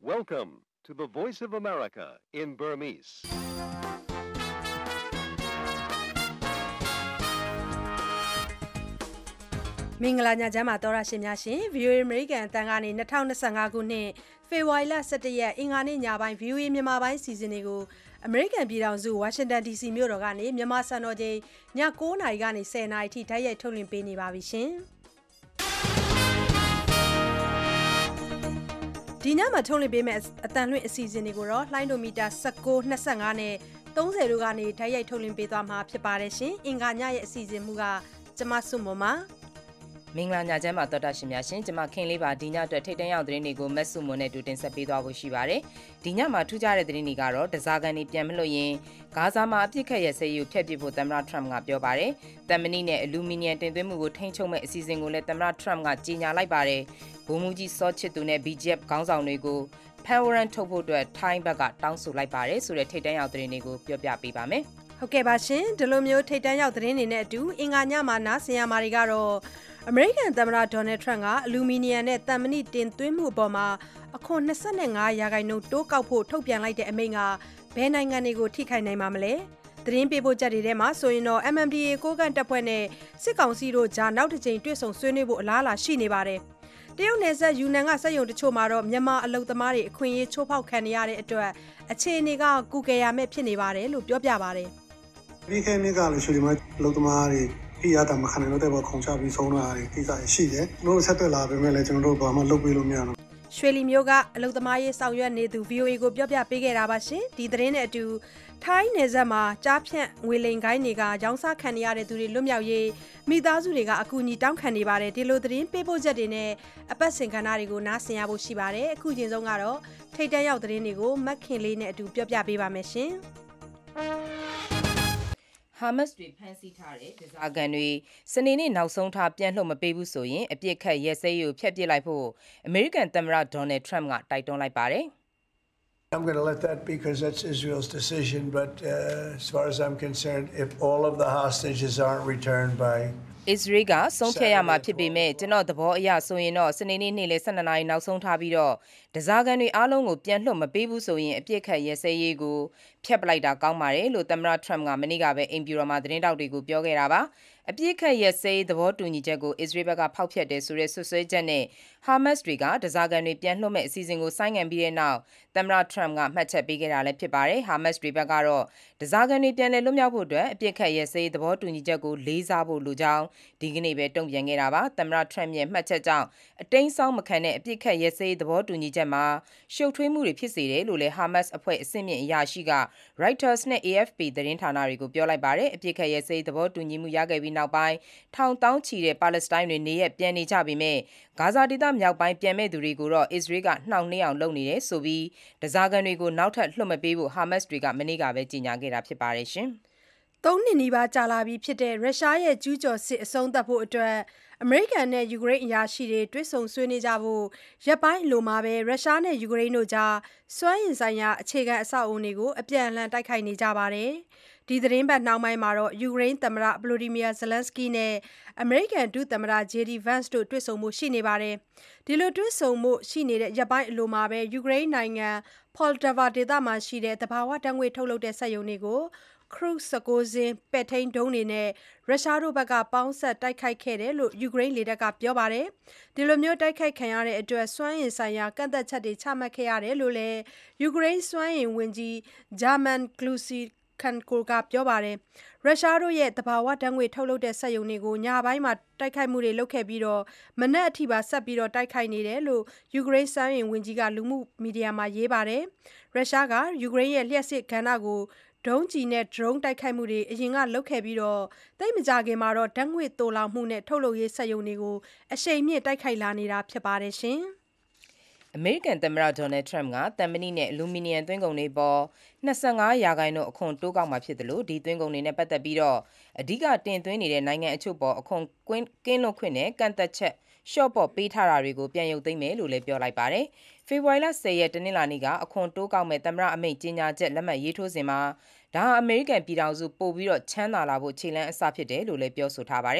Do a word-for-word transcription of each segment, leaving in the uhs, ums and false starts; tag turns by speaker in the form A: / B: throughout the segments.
A: Welcome to the Voice of America in Burmese.
B: ။မင်္ဂလာညချမ်းပါတော်ရရှင်များရှင် ဗီအိုအေ American အတန်းကနေ၂၀၂၅ခုနှစ်ဖေဖော်ဝါရီလ၁၁ရက်အင်္ဂါနေ့ညပိုင်း ဗီအိုအေ မြန်မာပိုင်းစီစဉ်တွေကို American ပြည်ထောင်စု Washington ဒီ စီ မြို့တော်ကနေမြန်မာစံတော်ချိန်ည၉နာရီကနေ၁၀နာရီထိတိုက်ရိုက်ထုတ်လွှင့်ပေးနေပါပြီရှင်။ဒီညမှာထုတ်လွှင့်ပေးမယ့်အတန်လွှင့်အစီအစဉ်တွေကိုတော့လှိုင်းဒိုမီတာ၁၉ ၂၅နဲ့၃၀တို့ကနေတိုက်ရိုက်ထုတ်လွှင့်ပေးသွားမှာဖြစ်ပါတယ်ရှင်။အင်္ဂါညရဲ့အစီအစဉ်မူကကျမစုမမ
C: မင်္ဂလာညချမ်းပါတော်တာရှင်များရှင်ကျွန်မခင်လေးပါဒီညအတွက်ထိတ်တန့်ရောက်သတင်းတွေကိုမက်ဆုမွန်နဲ့တူတင်ဆက်ပေးသွားဖို့ရှိပါတယ်ဒီညမှာထူးခြားတဲ့သတင်းတွေကတော့တစားကန်တွေပြန်မလို့ရင်ဂါဇာမှာအပြစ်ခတ်ရဆေးရုပ်ဖျက်ပစ်ဖို့သမ္မတထရမ့်ကပြောပါတယ်တမ်မနီနဲ့အလူမီနီယံတင်သွင်းမှုကိုထိန်းချုပ်မဲ့အစီအစဉ်ကိုလည်းသမ္မတထရမ့်ကကြေညာလိုက်ပါတယ်ဗိုလ်မှူးကြီးစောချစ်သူနဲ့ ဘီ ဂျီ အက်ဖ် ခေါင်းဆောင်တွေကိုဖန်ဝရန်ထုတ်ဖို့အတွက်ထိုင်းဘက်ကတောင်းဆိုလိုက်ပါတယ်ဆိုတဲ့ထိတ်တန့်ရောက်သတင်းတွေကိုပြောပြပေးပါမယ်
B: ဟုတ်ကဲ့ပါရှင်ဒီလိုမျိုးထိတ်တန့်ရောက်သတင်းတွေနဲ့အတူအင်္ဂါညမှာနားဆင်ရမှာတွေကတော့အမေရိကန်သမ္မတဒေါ်နယ်ထရန့်ကအလူမီနီယံနဲ့တမ်မနီတင်သွင်းမှုအပေါ်မှာအခွန်၂၅ရာခိုင်နှုန်းတိုးကောက်ဖို့ထုတ်ပြန်လိုက်တဲ့အမိန့်ကဘယ်နိုင်ငံတွေကိုထိခိုက်နိုင်မှာမလဲသတင်းပေးပို့ချက်တွေထဲမှာဆိုရင်တော့ эм эм диအေ ကိုးကန့်တပ်ဖွဲ့နဲ့စစ်ကောင်စီတို့ကြားနောက်တစ်ကြိမ်တွေ့ဆုံဆွေးနွေးဖို့အလားအလာရှိနေပါတယ်တရုတ်နယ်စပ်ယူနန်ကစက်ရုံတချို့မှာတော့မြန်မာအလုပ်သမားတွေအခွင့်အရေးချိုးဖောက်ခံနေရတဲ့အတွက်အခြေအနေကကူကယ်ရမယ့်ဖြစ်နေပါတယ်လို့ပြောပြပါတယ်
D: ဒီခေတ်ကလည်းရှိတယ်မှာအလုပ်သမားတွေပြရတာမခံနိုင်တော့တဲ့ဘခုံချပြီးဆုံးတာတွေကိစ္စရှိတယ်။တို့ဆက်သွယ်လာပေမဲ့လည်းကျွန်တော်တို့ဘာမှလုပ်ပေးလို့မရတော့
B: ရွှေလီမျိုးကအလုပ်သမားရေးဆောင်ရွက်နေသူ ဗီအိုအေ ကိုပြောပြပေးခဲ့တာပါရှင်ဒီသတင်းနဲ့အတူထိုင်းနယ်စပ်မှာကြားဖြန့်ငွေလိမ်ကိုင်းတွေကရောင်းစားခံနေရတဲ့သူတွေလွတ်မြောက်ရေးမိသားစုတွေကအကူအညီတောင်းခံနေပါတယ်ဒီလိုသတင်းပေးပို့ချက်တွေနဲ့အပတ်စဉ်ခန်းတွေကိုနားဆင်ရဖို့ရှိပါတယ်အခုချိန်ဆုံးကတော့ထိတ်တန့်ရောက်သတင်းတွေကိုမက်ခင်လေးနဲ့အတူပြောပြပေးပါမယ်ရှင်
C: ဟာမတ်စ်တွေဖမ်းဆီးထားတဲ့ဒဇာကန်တွေစနေနေ့နောက်ဆုံးထားပြန်လှုပ်မပေးဘူးဆိုရင်အပြစ်ခတ်ရဲစဲရေးကိုဖျက်ပစ်လိုက်ဖို့အမေရိကန်သမ္မတဒေါ်နယ်ထရမ့်ကတိုက်တွန်းလိုက်ပါတယ်
E: I'm going to let that be because that's Israel's decision but uh, as far as I'm concerned if all of the hostages aren't returned by
C: Israel ကဆုံးဖြတ်ရမှာဖြစ်ပေမဲ့ကျွန်တော်သဘောအရဆိုရင်တော့စနေနေ့နေ့လယ်၁၂နာရီနောက်ဆုံးထားပြီးတော့ဒဇာကန်တွေအားလုံးကိုပြန်လွှတ်မပေးဘူးဆိုရင်အပြစ်ခတ်ရဲစဲရေးကိုဖျက်ပလိုက်တာကောင်းပါတယ်လို့သမ္မတထရမ့်ကမနေ့ကပဲအိမ်ဖြူတော်မှာသတင်းတောက်တွေကိုပြောခဲ့တာပါအပြစ်ခတ်ရဲစဲရေးသဘောတူညီချက်ကို Israel ဘက်ကဖောက်ဖျက်တယ်ဆိုတဲ့ဆွဆွဲချက်နဲ့ဟာမတ်စ်တွေကဒဇာကန်တွေပြန်လွှတ်မဲ့အစီအစဉ်ကိုဆိုင်းငံ့ပြီးတဲ့နောက်သမ္မတထရမ့်ကမှတ်ချက်ပေးခဲ့တာလည်းဖြစ်ပါတယ်ဟာမတ်စ်တွေဘက်ကတော့ဒဇာကန်တွေပြန်လည်လွတ်မြောက်ဖို့အတွက်အပြစ်ခတ်ရဲစဲရေးသဘောတူညီချက်ကိုလေးစားဖို့လိုကြောင်းဒီကနေ့ပဲတုံ့ပြန်ခဲ့တာပါသမ္မတထရမ့်ရဲ့မှတ်ချက်ကြောင့်အတိမ်းစောင်းမခံတဲ့အပြစ်ခတ်ရဲစဲရေးသဘောတူညီချက်မှာရှုပ်ထွေးမှုတွေဖြစ်စေတယ်လို့လည်းဟာမတ်စ်အဖွဲ့အဆင့်မြင့်အရာရှိက Reuters နဲ့ အေ အက်ဖ် ပီ သတင်းဌာနတွေကိုပြောလိုက်ပါတယ်အပြစ်ခတ်ရဲစဲရေးသဘောတူညီမှုရခဲ့ပြီးနောက်ပိုင်းထောင်တောင်းချီတဲ့ပါလက်စတိုင်းတွေနေရပြန်နေကြပေမဲ့ဂါဇာဒေသမြောက်ပိုင်းပြန်မဲ့သူတွေကိုတော့အစ္စရေးကနှောင့်နှေးအောင်လုပ်နေတယ်ဆိုပြီးဒဇာကန်တွေကိုနောက်ထပ်လွှတ်မပေးဖို့ဟာမတ်စ်တွေကမနေ့ကပဲကြေညာခဲ့တာဖြစ်ပါတယ်ရှင်
B: သုံးနှစ်နီးပါးကြာလာပြီဖြစ်တဲ့ရုရှားရဲ့ကျူးကျော်စစ်အဆုံးသတ်ဖို့အတွက်အမေရိကန်နဲ့ယူကရိန်းအရာရှိတွေတွေ့ဆုံဆွေးနွေးကြဖို့ရက်ပိုင်းအလိုမှာပဲရုရှားနဲ့ယူကရိန်းတို့ကြားစွမ်းအင်ဆိုင်ရာအခြေခံအဆောက်အအုံတွေကိုအပြန်အလှန်တိုက်ခိုက်နေကြပါတယ်။ဒီသတင်းပတ်နှောင်းပိုင်းမှာတော့ယူကရိန်းသမ္မတဗလိုဒီမီယာဇလန်စကီနဲ့အမေရိကန်ဒုသမ္မတဂျေဒီဗန့်စ်တို့တွေ့ဆုံမှုရှိနေပါတယ်။ဒီလိုတွေ့ဆုံမှုရှိနေတဲ့ရက်ပိုင်းအလိုမှာပဲယူကရိန်းနိုင်ငံဖော်လ်ဒါဗာဒေသမှာရှိတဲ့သဘာဝဓာတ်ငွေ့ထုတ်လုပ်တဲ့စက်ရုံတွေကိုခရု၁၉စင်းပဲ့ထိန်းဒုံးတွေနဲ့ရုရှားတို့ဘက်ကပေါင်းဆက်တိုက်ခိုက်ခဲ့တယ်လို့ယူကရိန်းလေတပ်ကပြောပါတယ်ဒီလိုမျိုးတိုက်ခိုက်ခံရတဲ့အတွက်စွမ်းအင်ဆိုင်ရာကန့်သက်ချက်တွေချမှတ်ခဲ့ရတယ်လို့လည်းယူကရိန်းစွမ်းအင်ဝန်ကြီးဂျာမန်ဂလူစီကန်ကိုကပြောပါတယ်ရုရှားတို့ရဲ့တဘာဝဓာတ်ငွေထုတ်လုပ်တဲ့စက်ရုံတွေကိုညပိုင်းမှာတိုက်ခိုက်မှုတွေလုပ်ခဲ့ပြီးတော့မနက်အထိပါဆက်ပြီးတော့တိုက်ခိုက်နေတယ်လို့ယူကရိန်းစွမ်းအင်ဝန်ကြီးကလူမှုမီဒီယာမှာရေးပါတယ်ရုရှားကယူကရိန်းရဲ့လျှက်စစ်ကဏ္ဍကိုဒုံးကျည်နဲ့ drone တိုက်ခိုက်မှုတွေအရင်ကလုပ်ခဲ့ပြီးတော့တိတ်မကြခင်မှာတော့ဓာတ်ငွေ့တိုးလောင်မှုနဲ့ထုတ်လုပ်ရေးစက်ရုံတွေကိုအရှိန်မြင့်တိုက်ခိုက်လာနေတာဖြစ်ပါတယ်ရှင်
C: အမေရိကန်သမ္မတဒေါ်နယ်ထရမ့်ကတမ်မနီနဲ့အလူမီနီယံသွင်းကုန်တွေပေါ်၂၅ရာခိုင်နှုန်းအခွန်တိုးကောက်မှာဖြစ်တယ်လို့ဒီသွင်းကုန်တွေနဲ့ပတ်သက်ပြီးတော့အဓိကတင်သွင်းနေတဲ့နိုင်ငံအချို့ပေါ်အခွန်ကင်းလွတ်ခွင့်နဲ့ကန့်သက်ချက်ရှော့ပေါ့ပေးထားတာတွေကိုပြန်ရုပ်သိမ်းမယ်လို့လည်းပြောလိုက်ပါတယ်ဖေဖော်ဝါရီလ၁၀ရက်တနင်္လာနေ့ကအခွန်တိုးကောက်မဲ့သမ္မတအမိန့်ကြေညာချက်လက်မှတ်ရေးထိုးစဉ်မှာဒါဟာအမေရိကန်ပြည်ထောင်စုပို့ပြီးတော့ချမ်းသာလာဖို့ခြေလှမ်းအစဖြစ်တယ်လို့လည်းပြောဆိုထားပါတယ်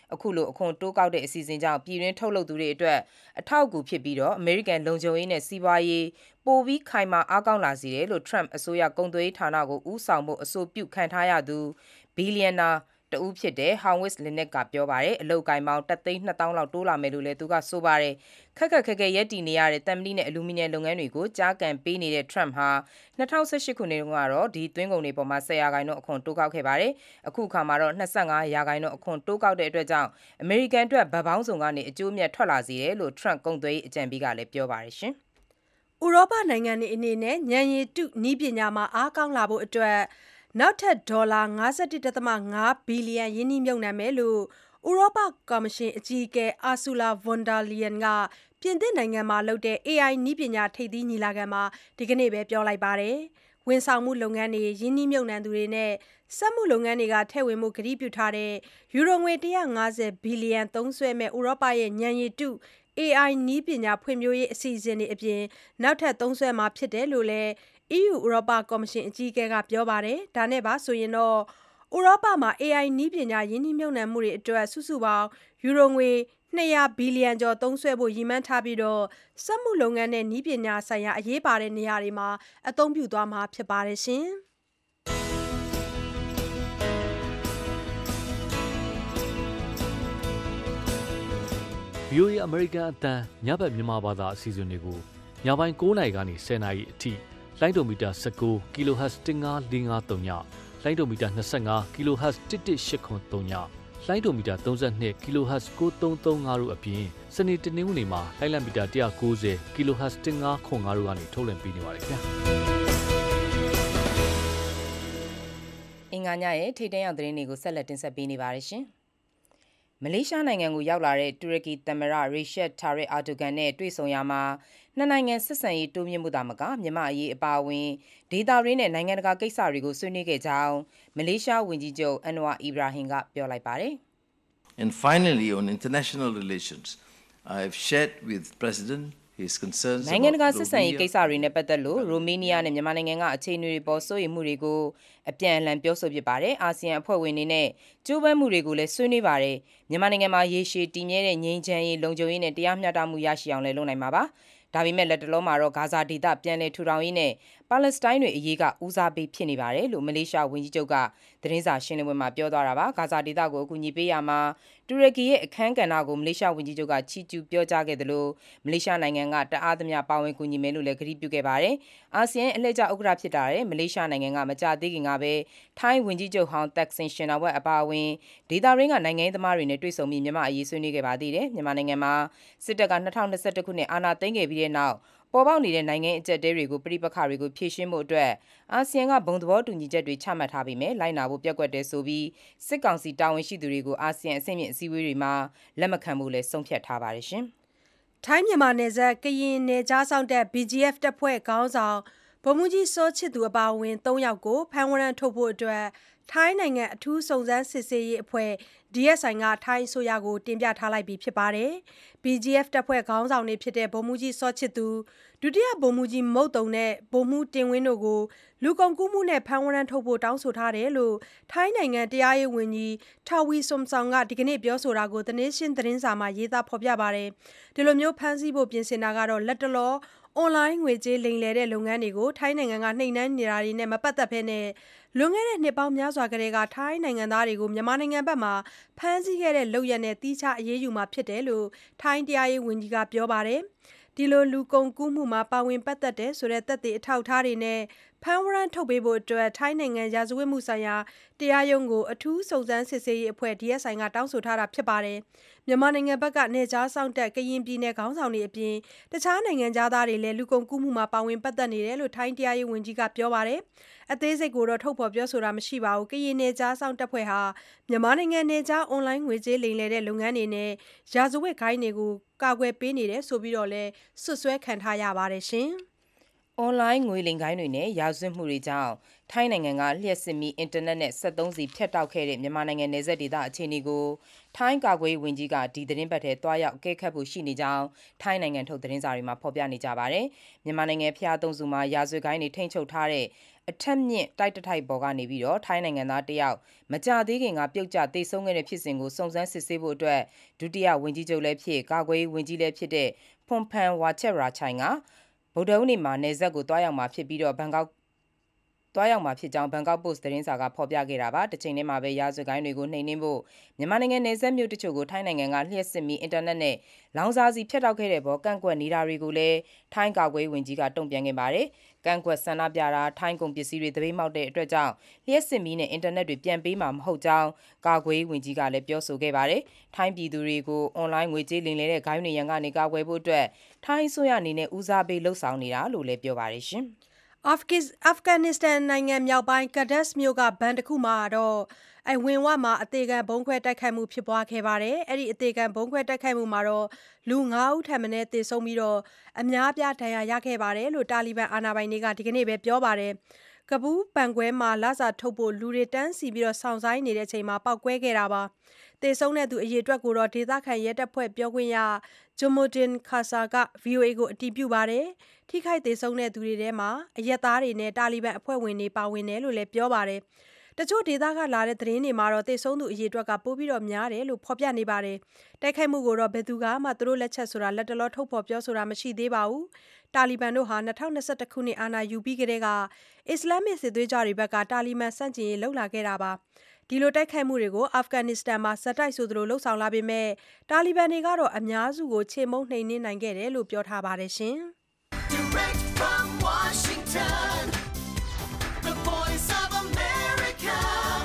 C: အခုလိုအခွန်တိုးကောက်တဲ့အစီအစဉ်ကြောင့်ပြည်တွင်းထုတ်လုပ်သူတွေအတွက်အထောက်အကူဖြစ်ပြီးတော့အမေရိကန်လုံခြုံရေးနဲ့စီးပွားရေးပိုပြီးခိုင်မာအားကောင်းလာစေတယ်လို့ Trump အစိုးရကုန်သွယ်ရေးဌာနကိုဦးဆောင်ဖို့အဆိုပြုခံထားရသူဘီလီယံနာတဦးဖြစ်တဲ့ Howard Linick ကပြောပါတယ်အလုတ်ကိုင်းပေါင်းတစ်သိန်းနှစ်သောင်းလောက်တိုးလာမယ်လို့လည်းသူကဆိုပါတယ်ခက်ခက်ခဲခဲရက်တည်နေရတဲ့တမ်မလီနဲ့အလူမီနီယံလုပ်ငန်းတွေကိုကြားကန်ပေးနေတဲ့ Trump ဟာ၂၀၁၈ခုနှစ်တုန်းကတော့ဒီသွင်းကုန်တွေပေါ်မှာ၁၀ရာခိုင်နှုန်းအခွန်တိုးကောက်ခဲ့ပါတယ်အခုအခါမှာတော့၂၅ရာခိုင်နှုန်းအခွန်တိုးကောက်တဲ့အတွက်ကြောင့်အမေရိကန်အတွက်ဗတ်ပေါင်းစုံကနေအကျိုးအမြတ်ထွက်လာစေတယ်လို့ Trump ကုန်သွယ်ရေးအကြံပေးကလည်းပြောပါတယ်ရှင်
B: ဥရောပနိုင်ငံတွေအနေနဲ့ဉာဏ်ရည်တုနည်းပညာမှာအားကောင်းလာဖို့အတွက်နောက်ထပ်ဒေါ်လာ၅၁ဒသမ၅ဘီလီယံရင်းနှီးမြှုပ်နှံမယ်လို့ဥရောပကော်မရှင်အကြီးအကဲ Ursula von der Leyen ကပြင်သစ်နိုင်ငံမှာလုပ်တဲ့ အေအိုင် နည်းပညာထိပ်သီးညီလာခံမှာဒီကနေ့ပဲပြောလိုက်ပါတယ်။ဝန်ဆောင်မှုလုပ်ငန်းတွေရင်းနှီးမြှုပ်နှံသူတွေနဲ့စက်မှုလုပ်ငန်းတွေကထည့်ဝင်မှုကတိပြုထားတဲ့ယူရိုငွေ၁၅၀ဘီလီယံသုံးစွဲမဲ့ဥရောပရဲ့ဉာဏ်ရည်တု အေအိုင် နည်းပညာဖွံ့ဖြိုးရေးအစီအစဉ်တွေအပြင်နောက်ထပ်သုံးစွဲမှာဖြစ်တယ်လို့လည်း အီးယူ ဥရောပကော်မရှင်အကြီးအကဲကပြောပါတယ်။ဒါနဲ့ပါဆိုရင်တော့ဥရောပမှာ အေအိုင် နည်းပညာရင်းနှီးမြှုပ်နှံမှုတွေအတွက်စုစုပေါင်းယူရိုငွေ၂၀၀ဘီလီယံကျော်သုံးစွဲဖို့ရည်မှန်းထားပြီးတော့စက်မှုလုပ်ငန်းနဲ့နည်းပညာဆိုင်ရာအရေးပါတဲ့နေရာတွေမှာအသုံးပြုသွားမှာဖြစ်ပါတယ်ရှင်။
F: ဗီအိုအေ American အသံညဘက်မြန်မာဘာသာအစီအစဉ်တွေကိုညပိုင်း၉နာရီကနေ၁၀နာရီအထိလိုင်းဒိုမီတာ၁၉ kHz ၁၅၄၅သုံးညလိုင်းဒိုမီတာ၂၅ kHz ၁၁၈ခွန်သုံးညလိုင်းဒိုမီတာ၃၂ kHz ၉၃၃၅တို့အပြင်စနေတနင်္ဂနွေမှာလိုင်းလံမီတာ၁၉၀ kHz ၁၅ခွန်၅တို့ကနေထုတ်လွှင့်ပေးနေပါတယ်ခင်ဗျာ
C: အင်္ဂါညရဲ့ထိတ်တန့်ရောက်သတင်းတွေကိုဆက်လက်တင်ဆက်ပေးနေပါတယ်ရှင်မလေးရှားနိုင်ငံကိုရောက်လာတဲ့တူရကီသမ္မတရီရှက်တာရစ်အာဒိုဂန်နဲ့တွေ့ဆုံရာမှာနှစ်နိုင်ငံဆက်ဆံရေးတိုးမြှင့်မှုသာမကမြန်မာအရေးအပါအဝင်ဒေသတွင်းနဲ့နိုင်ငံတကာကိစ္စတွေကိုဆွေးနွေးခဲ့ကြောင်းမလေးရှားဝန်ကြီးချုပ်အန်နဝါအီဘရာဟင်ကပြောလိုက်ပါတယ်
G: And finally on international relations I have shared with President his concerns
C: နိုင်ငံတကာဆက်ဆံရေးကိစ္စတွေနဲ့ပတ်သက်လို့ရိုမေးနီးယားနဲ့မြန်မာနိုင်ငံကအခြေအနေတွေပေါ်စိုးရိမ်မှုတွေကိုအပြန်အလှန်ပြောဆိုဖြစ်ပါတယ်အာဆီယံအဖွဲ့ဝင်တွေနဲ့ကြိုးပမ်းမှုတွေကိုလည်းဆွေးနွေးပါတယ်မြန်မာနိုင်ငံမှာရေရှည်တည်မြဲတဲ့ငြိမ်းချမ်းရေးလုံခြုံရေးနဲ့တရားမျှတမှုရရှိအောင်လည်းလုပ်နိုင်မှာပါဒါပေမဲ့လက်တလုံးမှာတော့ဂါဇာဒေသပြန်လည်ထူထောင်ရေးနဲ့ပါလက်စတိုင်းတွေအရေးကဦးစားပေးဖြစ်နေပါတယ်လို့မလေးရှားဝန်ကြီးချုပ်ကသတင်းစာရှင်းလင်းပွဲမှာပြောသွားတာပါဂါဇာဒေသကိုအကူအညီပေးရမှာတူရကီရဲ့အခမ်းကဏ္ဍကိုမလေးရှားဝန်ကြီးချုပ်ကချီးကျူးပြောကြားခဲ့တယ်လို့မလေးရှားနိုင်ငံကတအားသမျှပါဝင်ကူညီမယ်လို့လည်းကတိပြုခဲ့ပါတယ်အာဆီယံအလှည့်ကျဥက္ကဋ္ဌဖြစ်တာတဲ့မလေးရှားနိုင်ငံကမကြသေးခင်ကပဲထိုင်းဝန်ကြီးချုပ်ဟောင်းတက်ဆင်ရှင်နာဝက်အပါအဝင်ဒေသရင်းကနိုင်ငံရေးသမားတွေနဲ့တွေ့ဆုံပြီးမြန်မာအရေးဆွေးနွေးခဲ့ပါသေးတယ်မြန်မာနိုင်ငံမှာစစ်တပ်က၂၀၂၁ခုနှစ်အာဏာသိမ်းခဲ့ပြီးတဲ့နောက်ပေါ်ပေါက်နေတဲ့နိုင်ငံအကျပ်တဲတွေကိုပြိပခါတွေကိုဖြေရှင်းမှုအတွက်အာဆီယံကဘုံသဘောတူညီချက်တွေချမှတ်ထားပြီးမြဲလိုက်နာဖို့ပြက်ကွက်တယ်ဆိုပြီးစစ်ကောင်စီတာဝန်ရှိသူတွေကိုအာဆီယံအဆင့်မြင့်အစည်းအဝေးတွေမှာလက်မခံဖို့လဲဆုံးဖြတ်ထားပါတယ်ရှင်
B: ။ထိုင်းမြန်မာနယ်စပ်ကရင်နယ်ကြားဆောင်တဲ့ ဘီ ဂျီ အက်ဖ် တပ်ဖွဲ့ခေါင်းဆောင်ဗိုလ်မှူးကြီးစောချစ်သူအပါအဝင်၃ယောက်ကိုဖမ်းဝရမ်းထုတ်ဖို့အတွက်ထိုင်းနိုင်ငံအထူးစုံစမ်းစစ်ဆေးရေးအဖွဲ့ ဒီ အက်စ် အိုင် ကထိုင်းအစိုးရကိုတင်ပြထားလိုက်ပြီဖြစ်ပါတယ်။ ဘီ ဂျီ အက်ဖ် တပ်ဖွဲ့ခေါင်းဆောင်တွေဖြစ်တဲ့ဗိုလ်မှူးကြီးစောချစ်သူဒုတိယဗိုလ်မှူးကြီးမုတ်တုံနဲ့ဗိုလ်မှူးတင်ဝင်းတို့ကိုလူကုန်ကူးမှုနဲ့ဖမ်းဝရမ်းထုတ်ဖို့တောင်းဆိုထားတယ်လို့ထိုင်းနိုင်ငံတရားရေးဝန်ကြီးထာဝီဆွမ်ဆောင်ကဒီကနေ့ပြောဆိုတာကို The Nation သတင်းစာမှာရေးသားဖော်ပြပါတယ်။ဒီလိုမျိုးဖမ်းဆီးဖို့ပြင်ဆင်တာကတော့လက်တလောအွန်လိုင်းငွေကြေးလိမ်လည်တဲ့လုပ်ငန်းတွေကိုထိုင်းနိုင်ငံကနှိမ်နှင်းနေတာတွေနဲ့မပတ်သက်ဘဲနဲ့လွန်ခဲ့တဲ့နှစ်ပေါင်းများစွာကတည်းကထိုင်းနိုင်ငံသားတွေကိုမြန်မာနိုင်ငံဘက်မှာဖမ်းဆီးခဲ့တဲ့လုပ်ရက်နဲ့တီးခြားအရေးယူမှာဖြစ်တယ်လို့ထိုင်းတရားရေးဝန်ကြီးကပြောပါတယ်။ဒီလိုလူကုန်ကူးမှုမှာပါဝင်ပတ်သက်တဲ့ဆိုတဲ့သက်သေအထောက်အထားတွေနဲ့ဖမ်းဝရမ်းထုတ်ပေးဖို့အတွက်ထိုင်းနိုင်ငံရာဇဝတ်မှုဆိုင်ရာတရားရုံးကိုအထူးစုံစမ်းစစ်ဆေးရေးအဖွဲ့ ဒီ အက်စ် အိုင် ကတောင်းဆိုထားတာဖြစ်ပါတယ်။မြန်မာနိုင်ငံဘက်ကနေကြားစောင့်တပ်ကရင်ပြည်နယ်ခေါင်းဆောင်တွေအပြင်တခြားနိုင်ငံသားတွေလည်းလူကုန်ကူးမှုမှာပါဝင်ပတ်သက်နေတယ်လို့ထိုင်းတရားရေးဝန်ကြီးကပြောပါတယ်။အသေးစိတ်ကိုတော့ထုတ်ဖော်ပြောဆိုတာမရှိပါဘူး။ကရင်နယ်ကြားစောင့်တပ်ဖွဲ့ဟာမြန်မာနိုင်ငံနယ်ကြားအွန်လိုင်းငွေကြေးလိမ်လည်တဲ့လုပ်ငန်းတွေနဲ့ရာဇဝတ်ဂိုဏ်းတွေကိုကာကွယ်ပေးနေတယ်ဆိုပြီးတော့လည်းဆွဆွဲခံထားရပါတယ်ရှင်။
C: အွန်လိုင်းငွေလိမ်ဂိုဏ်းတွေနဲ့ရာဇဝတ်မှုတွေကြောင့်ထိုင်းနိုင်ငံကလျှက်စစ်မီအင်တာနက်နဲ့စက်သုံးစီဖြတ်တောက်ခဲ့တဲ့မြန်မာနိုင်ငံနယ်စပ်ဒေသအခြေအနေကိုထိုင်းကာကွယ်ရေးဝန်ကြီးကဒီသတင်းပတ်ထဲတွားရောက်အကဲခတ်ဖို့ရှိနေကြောင်းထိုင်းနိုင်ငံထုတ်သတင်းစာတွေမှာဖော်ပြနေကြပါတယ်။မြန်မာနိုင်ငံဖျားသုံးစုမှာရာဇဝတ်ဂိုဏ်းတွေထိန်းချုပ်ထားတဲ့အထက်မြင့်တိုက်တထိုက်ပေါ်ကနေပြီးတော့ထိုင်းနိုင်ငံသားတယောက်မကြသေးခင်ကပြုတ်ကျသေဆုံးခဲ့တဲ့ဖြစ်စဉ်ကိုစုံစမ်းစစ်ဆေးဖို့အတွက်ဒုတိယဝန်ကြီးချုပ်လည်းဖြစ်ကာကွယ်ရေးဝန်ကြီးလည်းဖြစ်တဲ့ဖွန်ဖန်ဝါချက်ရာချိုင်ကဗုဒ္ဓဦးနေ့မှာနေဆက်ကိုတွားရောက်မှာဖြစ်ပြီးတော့ဘန်ကောက်တွားရောက်မှာဖြစ်ကြောင်းဘန်ကောက်ပို့စ်သတင်းစာကဖော်ပြခဲ့တာပါတစ်ချိန်တည်းမှာပဲရာဇဝတ်ကိုင်းတွေကိုနှိမ်နင်းဖို့မြန်မာနိုင်ငံနေဆက်မြို့တချို့ကိုထိုင်းနိုင်ငံကလျှက်စစ်မီအင်တာနက်နဲ့လောင်စာစီဖြတ်တောက်ခဲ့တဲ့ဘောကန့်ကွက်နေတာတွေကိုလည်းထိုင်းကာကွယ်ရေးဝန်ကြီးကတုံ့ပြန်ခဲ့ပါတယ်ကန့်ကွက်ဆန္ဒပြတာထိုင်းကုန်ပစ္စည်းတွေသပိတ်မှောက်တဲ့အတွက်ကြောင့်လျှက်စစ်မီနဲ့အင်တာနက်တွေပြန်ပေးမှာမဟုတ်ကြောင်းကာကွယ်ရေးဝန်ကြီးကလည်းပြောဆိုခဲ့ပါတယ်ထိုင်းပြည်သူတွေကိုအွန်လိုင်းငွေကြေးလိမ်လည်တဲ့ဂိုင်းတွေရန်ကနေကာကွယ်ဖို့အတွက်ထိုင်းအစိုးရအနေနဲ့ဦးစားပေးလှုပ်ဆောင်နေတာလို့လည်းပြောပါတယ်ရှင်
B: အာဖဂန်နစ္စတန်နိုင်ငံမြောက်ပိုင်းကဒက်မြို့ကဘဏ်တစ်ခုမှာတော့အဝင်ဝမှာအသေးခံဘုံခွဲတိုက်ခိုက်မှုဖြစ်ပွားခဲ့ပါတယ်။အဲ့ဒီအသေးခံဘုံခွဲတိုက်ခိုက်မှုမှာတော့လူငါးဦးထပ်မံသေဆုံးပြီးတော့အများအပြားဒဏ်ရာရခဲ့ပါတယ်လို့တာလီဘန်အာဏာပိုင်တွေကဒီကနေ့ပဲပြောပါတယ်။ကပူးဘန်ကွဲမှာလစာထုတ်ဖို့လူတွေတန်းစီပြီးတော့စောင့်ဆိုင်းနေတဲ့အချိန်မှာပောက်ကွဲခဲ့တာပါ။သေဆုံးတဲ့သူအရေအတွက်ကိုတော့ဒေသခံရဲတပ်ဖွဲ့ပြောခွင့်ရဂျိုမိုဒင်ခါဆာက ဗီအိုအေ ကိုအတည်ပြုပါတယ်။ထိခိုက်သေဆုံးတဲ့သူတွေထဲမှာအရက်သားတွေနဲ့တာလီဘန်အဖွဲ့ဝင်တွေပါဝင်တယ်လို့လည်းပြောပါတယ်။တချို့ဒေသကလာတဲ့သတင်းတွေမှာတော့သေဆုံးသူအရေအတွက်ကပိုပြီးတော့များတယ်လို့ဖော်ပြနေပါတယ်။တိုက်ခိုက်မှုကိုတော့ဘယ်သူကမှသူတို့လက်ချက်ဆိုတာလက်တလောထုတ်ဖော်ပြောဆိုတာမရှိသေးပါဘူး။တာလီဘန်တို့ဟာ၂၀၂၁ခုနှစ်အာဏာယူပြီးကတည်းကအစ္စလာမစ်စစ်သွေးကြွတွေဘက်ကတာလီဘန်စန့်ကျင်ရေးလှုပ်လာခဲ့တာပါ။ဒီလိုတိုက်ခိုက်မှုတွေကိုအာဖဂန်နစ္စတန်မှာဇက်တိုက်ဆိုသလိုလှုပ်ဆောင်လာပေမဲ့တာလီဘန်တွေကတော့အများစုကိုချေမှုန်းနှိမ်နင်းနိုင်ခဲ့တယ်လို့ပြောထားပါတယ်ရှင်။ Direct from Washington, the voice of America,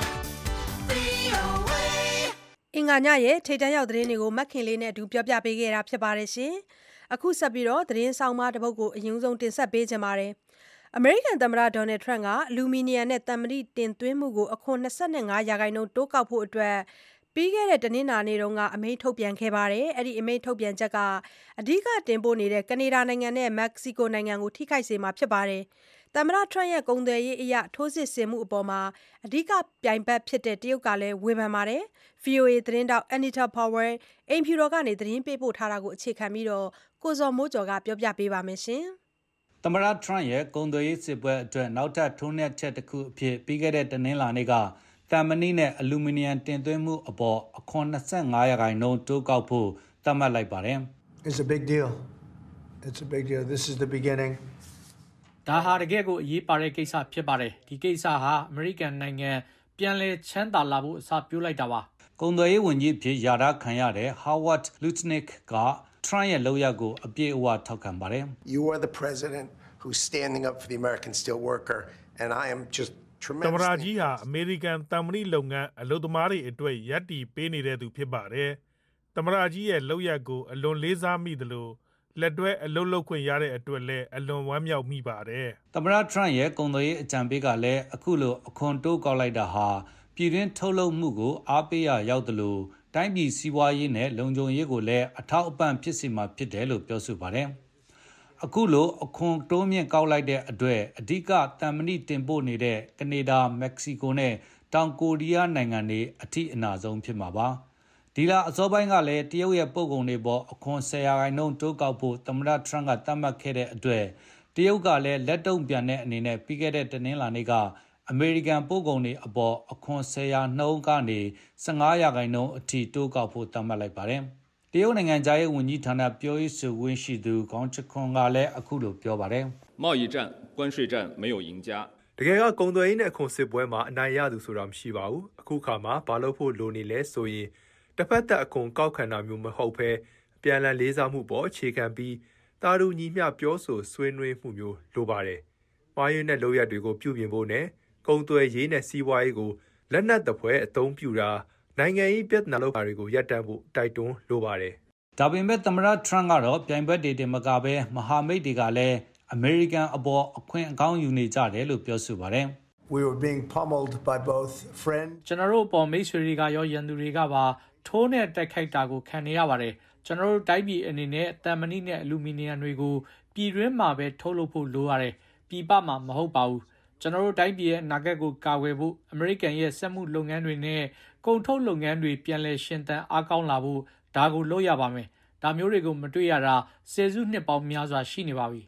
B: အင်္ဂါညရဲ့ထိပ်တန်းရောက်သတင်းတွေကိုမက်ခင်လေးနဲ့အတူပြောပြပေးခဲ့တာဖြစ်ပါတယ်ရှင်။အခုဆက်ပြီးတော့သတင်းဆောင်မတစ်ပုဒ်ကိုအရင်ဆုံးတင်ဆက်ပေးခြင်းပါတယ်။အမေရိကန်သမ္မတဒေါ်နယ်ထရန့်ကအလူမီနီယံနဲ့သံမဏိတင်သွင်းမှုကိုအခွန်၂၅ရာခိုင်နှုန်းတိုးကောက်ဖို့အတွက်ပြီးခဲ့တဲ့တနင်္လာနေ့တုန်းကအမိန့်ထုတ်ပြန်ခဲ့ပါတယ်။အဲ့ဒီအမိန့်ထုတ်ပြန်ချက်ကအဓိကတင်ပို့နေတဲ့ကနေဒါနိုင်ငံနဲ့မက္ကဆီကိုနိုင်ငံကိုထိခိုက်စေမှာဖြစ်ပါတယ်။သမ္မတထရန့်ရဲ့ကုန်သွယ်ရေးအရာထိုးစစ်ဆင်မှုအပေါ်မှာအဓိကပြိုင်ဘက်ဖြစ်တဲ့တရုတ်ကလည်းဝေဖန်ပါတယ်။ ဗွီအိုအေ သတင်းတောက် Anita Powell အိမ်ဖြူတော်ကနေသတင်းပေးပို့ထားတာကိုအခြေခံပြီးတော့ကိုဇော်မိုးကျော်ကပြောပြပေးပါမယ်ရှင်
H: ။သမ္မတထရန့်ရဲ့ကုန်သွယ်ရေးစစ်ပွဲအတွက်နောက်ထပ်ထိုးနှက်ချက်တစ်ခုအဖြစ်ပြီးခဲ့တဲ့တနင်္လာနေ့ကသံမဏိနဲ့အလူမီနီယံတင်သွင်းမှုအပေါ်အခွန်၂၅ရာခိုင်နှုန်းတိုးကောက်ဖို့သတ်မှတ်လိုက်ပါတယ်။
E: It's a big deal. It's a big deal. This is the beginning.
I: ဒါဟာတကယ့်ကိုအရေးပါတဲ့ကိစ္စဖြစ်ပါတယ်။ဒီကိစ္စဟာအမေရိကန်နိုင်ငံပြန်လည်ချမ်းသာလာဖို့အစပြုလိုက်တာပါ
H: ။ကုန်သွယ်ရေးဝန်ကြီးဖြစ်ယာထားခံရတဲ့ Howard Lutnick က Trump ရဲ့လုပ်ရပ်ကိုအပြည့်အဝထောက်ခံပါတယ်
J: ။ You are the president who's standing up for the American steel worker and I am just
K: သမ္မတကြီးဟာအမေရိကန်သံမဏိလုပ်ငန်းအလုပ်သမားတွေအတွက်ရပ်တည်ပေးနေတဲ့သူဖြစ်ပါတယ်။သမ္မတကြီးရဲ့လုပ်ရပ်ကိုအလွန်လေးစားမိသလိုလက်တွဲအလုပ်လုပ်ခွင့်ရတဲ့အတွက်လည်းအလွန်ဝမ်းမြောက်မိပါတယ်
H: ။သမ္မတထရန့်ရဲ့ကုန်သွယ်ရေးအကြံပေးကလည်းအခုလိုအခွန်တိုးကောက်လိုက်တာဟာပြည်တွင်းထုတ်လုပ်မှုကိုအားပေးရရောက်သလိုတိုင်းပြည်စီးပွားရေးနဲ့လုံခြုံရေးကိုလည်းအထောက်အပံ့ဖြစ်စေမှာဖြစ်တယ်လို့ပြောဆိုပါတယ်။အခုလိုအခွန်တိုးမြင့်ကောက်လိုက်တဲ့အတွက်အဓိကတံမဏိတင်ပို့နေတဲ့ကနေဒါ၊မက္ကဆီကိုနဲ့တောင်ကိုရီးယားနိုင်ငံတွေအထိအနာဆုံးဖြစ်မှာပါ။ဒီလအစောပိုင်းကလည်းတရုတ်ရဲ့ပို့ကုန်တွေပေါ်အခွန်၁၀ရာခိုင်နှုန်းတိုးကောက်ဖို့သမ္မတထရန့်ကသတ်မှတ်ခဲ့တဲ့အတွက်တရုတ်ကလည်းလက်တုံ့ပြန်တဲ့အနေနဲ့ပြီးခဲ့တဲ့တနင်္လာနေ့ကအမေရိကန်ပို့ကုန်တွေအပေါ်အခွန်၁၀ရာနှုန်းကနေ၁၅ရာခိုင်နှုန်းအထိတိုးကောက်ဖို့သတ်မှတ်လိုက်ပါတယ်။တရုတ်နိုင်ငံသားရေးဝန်ကြီးဌာနပြောရေးဆိုခွင့်ရှိသူခေါင်းချခွန်ကလည်းအခုလိုပြောပါတယ်
L: ။贸易战、关税战没有赢家。
M: တကယ်ကကုန်သွယ်ရေးနဲ့အခွန်စစ်ပွဲမှာအနိုင်ရသူဆိုတာမရှိပါဘူး။အခုခါမှာဘာလို့ဖို့လိုနေလဲဆိုရင်တစ်ဖက်သက်အခွန်ကောက်ခံတာမျိုးမဟုတ်ဘဲအပြန်အလှန်လေးစားမှုပေါ်အခြေခံပြီးတာတူညီမျှပြောဆိုဆွေးနွေးမှုမျိုးလိုပါတယ်။မှားယွင်းတဲ့လုပ်ရက်တွေကိုပြုပြင်ဖို့နဲ့ကုန်သွယ်ရေးနဲ့စီးပွားရေးကိုလက်နက်သဖွယ်အသုံးပြုတာနိုင်ငံရေးပြဿနာလုပ်တာတွေကိုရပ်တန့်ဖို့တိုက်တွန်းလိုပါတယ်
H: ။ဒါပေမဲ့သမ္မတထရန့်ကတော့ပြိုင်ဘက်တွေတင်မကဘဲမဟာမိတ်တွေကလည်းအမေရိကန်အပေါ်အခွင့်အကောင်းယူနေကြတယ်လို့ပြောဆိုပါတယ်
E: ။ We were being pummeled by both friends.
I: ကျွန်တော်တို့အပေါ်မိတ်ဆွေတွေကရောရန်သူတွေကပါထိုးနဲ့တိုက်ခိုက်တာကိုခံနေရပါတယ်။ကျွန်တော်တို့တိုင်းပြည်အနေနဲ့သံမဏိနဲ့အလူမီနီယံတွေကိုပြည်တွင်းမှာပဲထုတ်လုပ်ဖို့လိုရတယ်။ပြည်ပမှာမဟုတ်ပါဘူး။ကျွန်တော်တို့တိုင်းပြည်ရဲ့အနာဂတ်ကိုကာကွယ်ဖို့အမေရိကန်ရဲ့စက်မှုလုပ်ငန်းတွေနဲ့ကုန်ထုတ်လုပ်ငန်းတွေပြန်လည်ရှင်သန်အားကောင်းလာဖို့ဒါကိုလုပ်ရပါမယ်။ဒါမျိုးတွေကိုမတွေ့ရတာဆယ်စုနှစ်ပေါင်းများစွာရှိနေပါပြီ
H: ။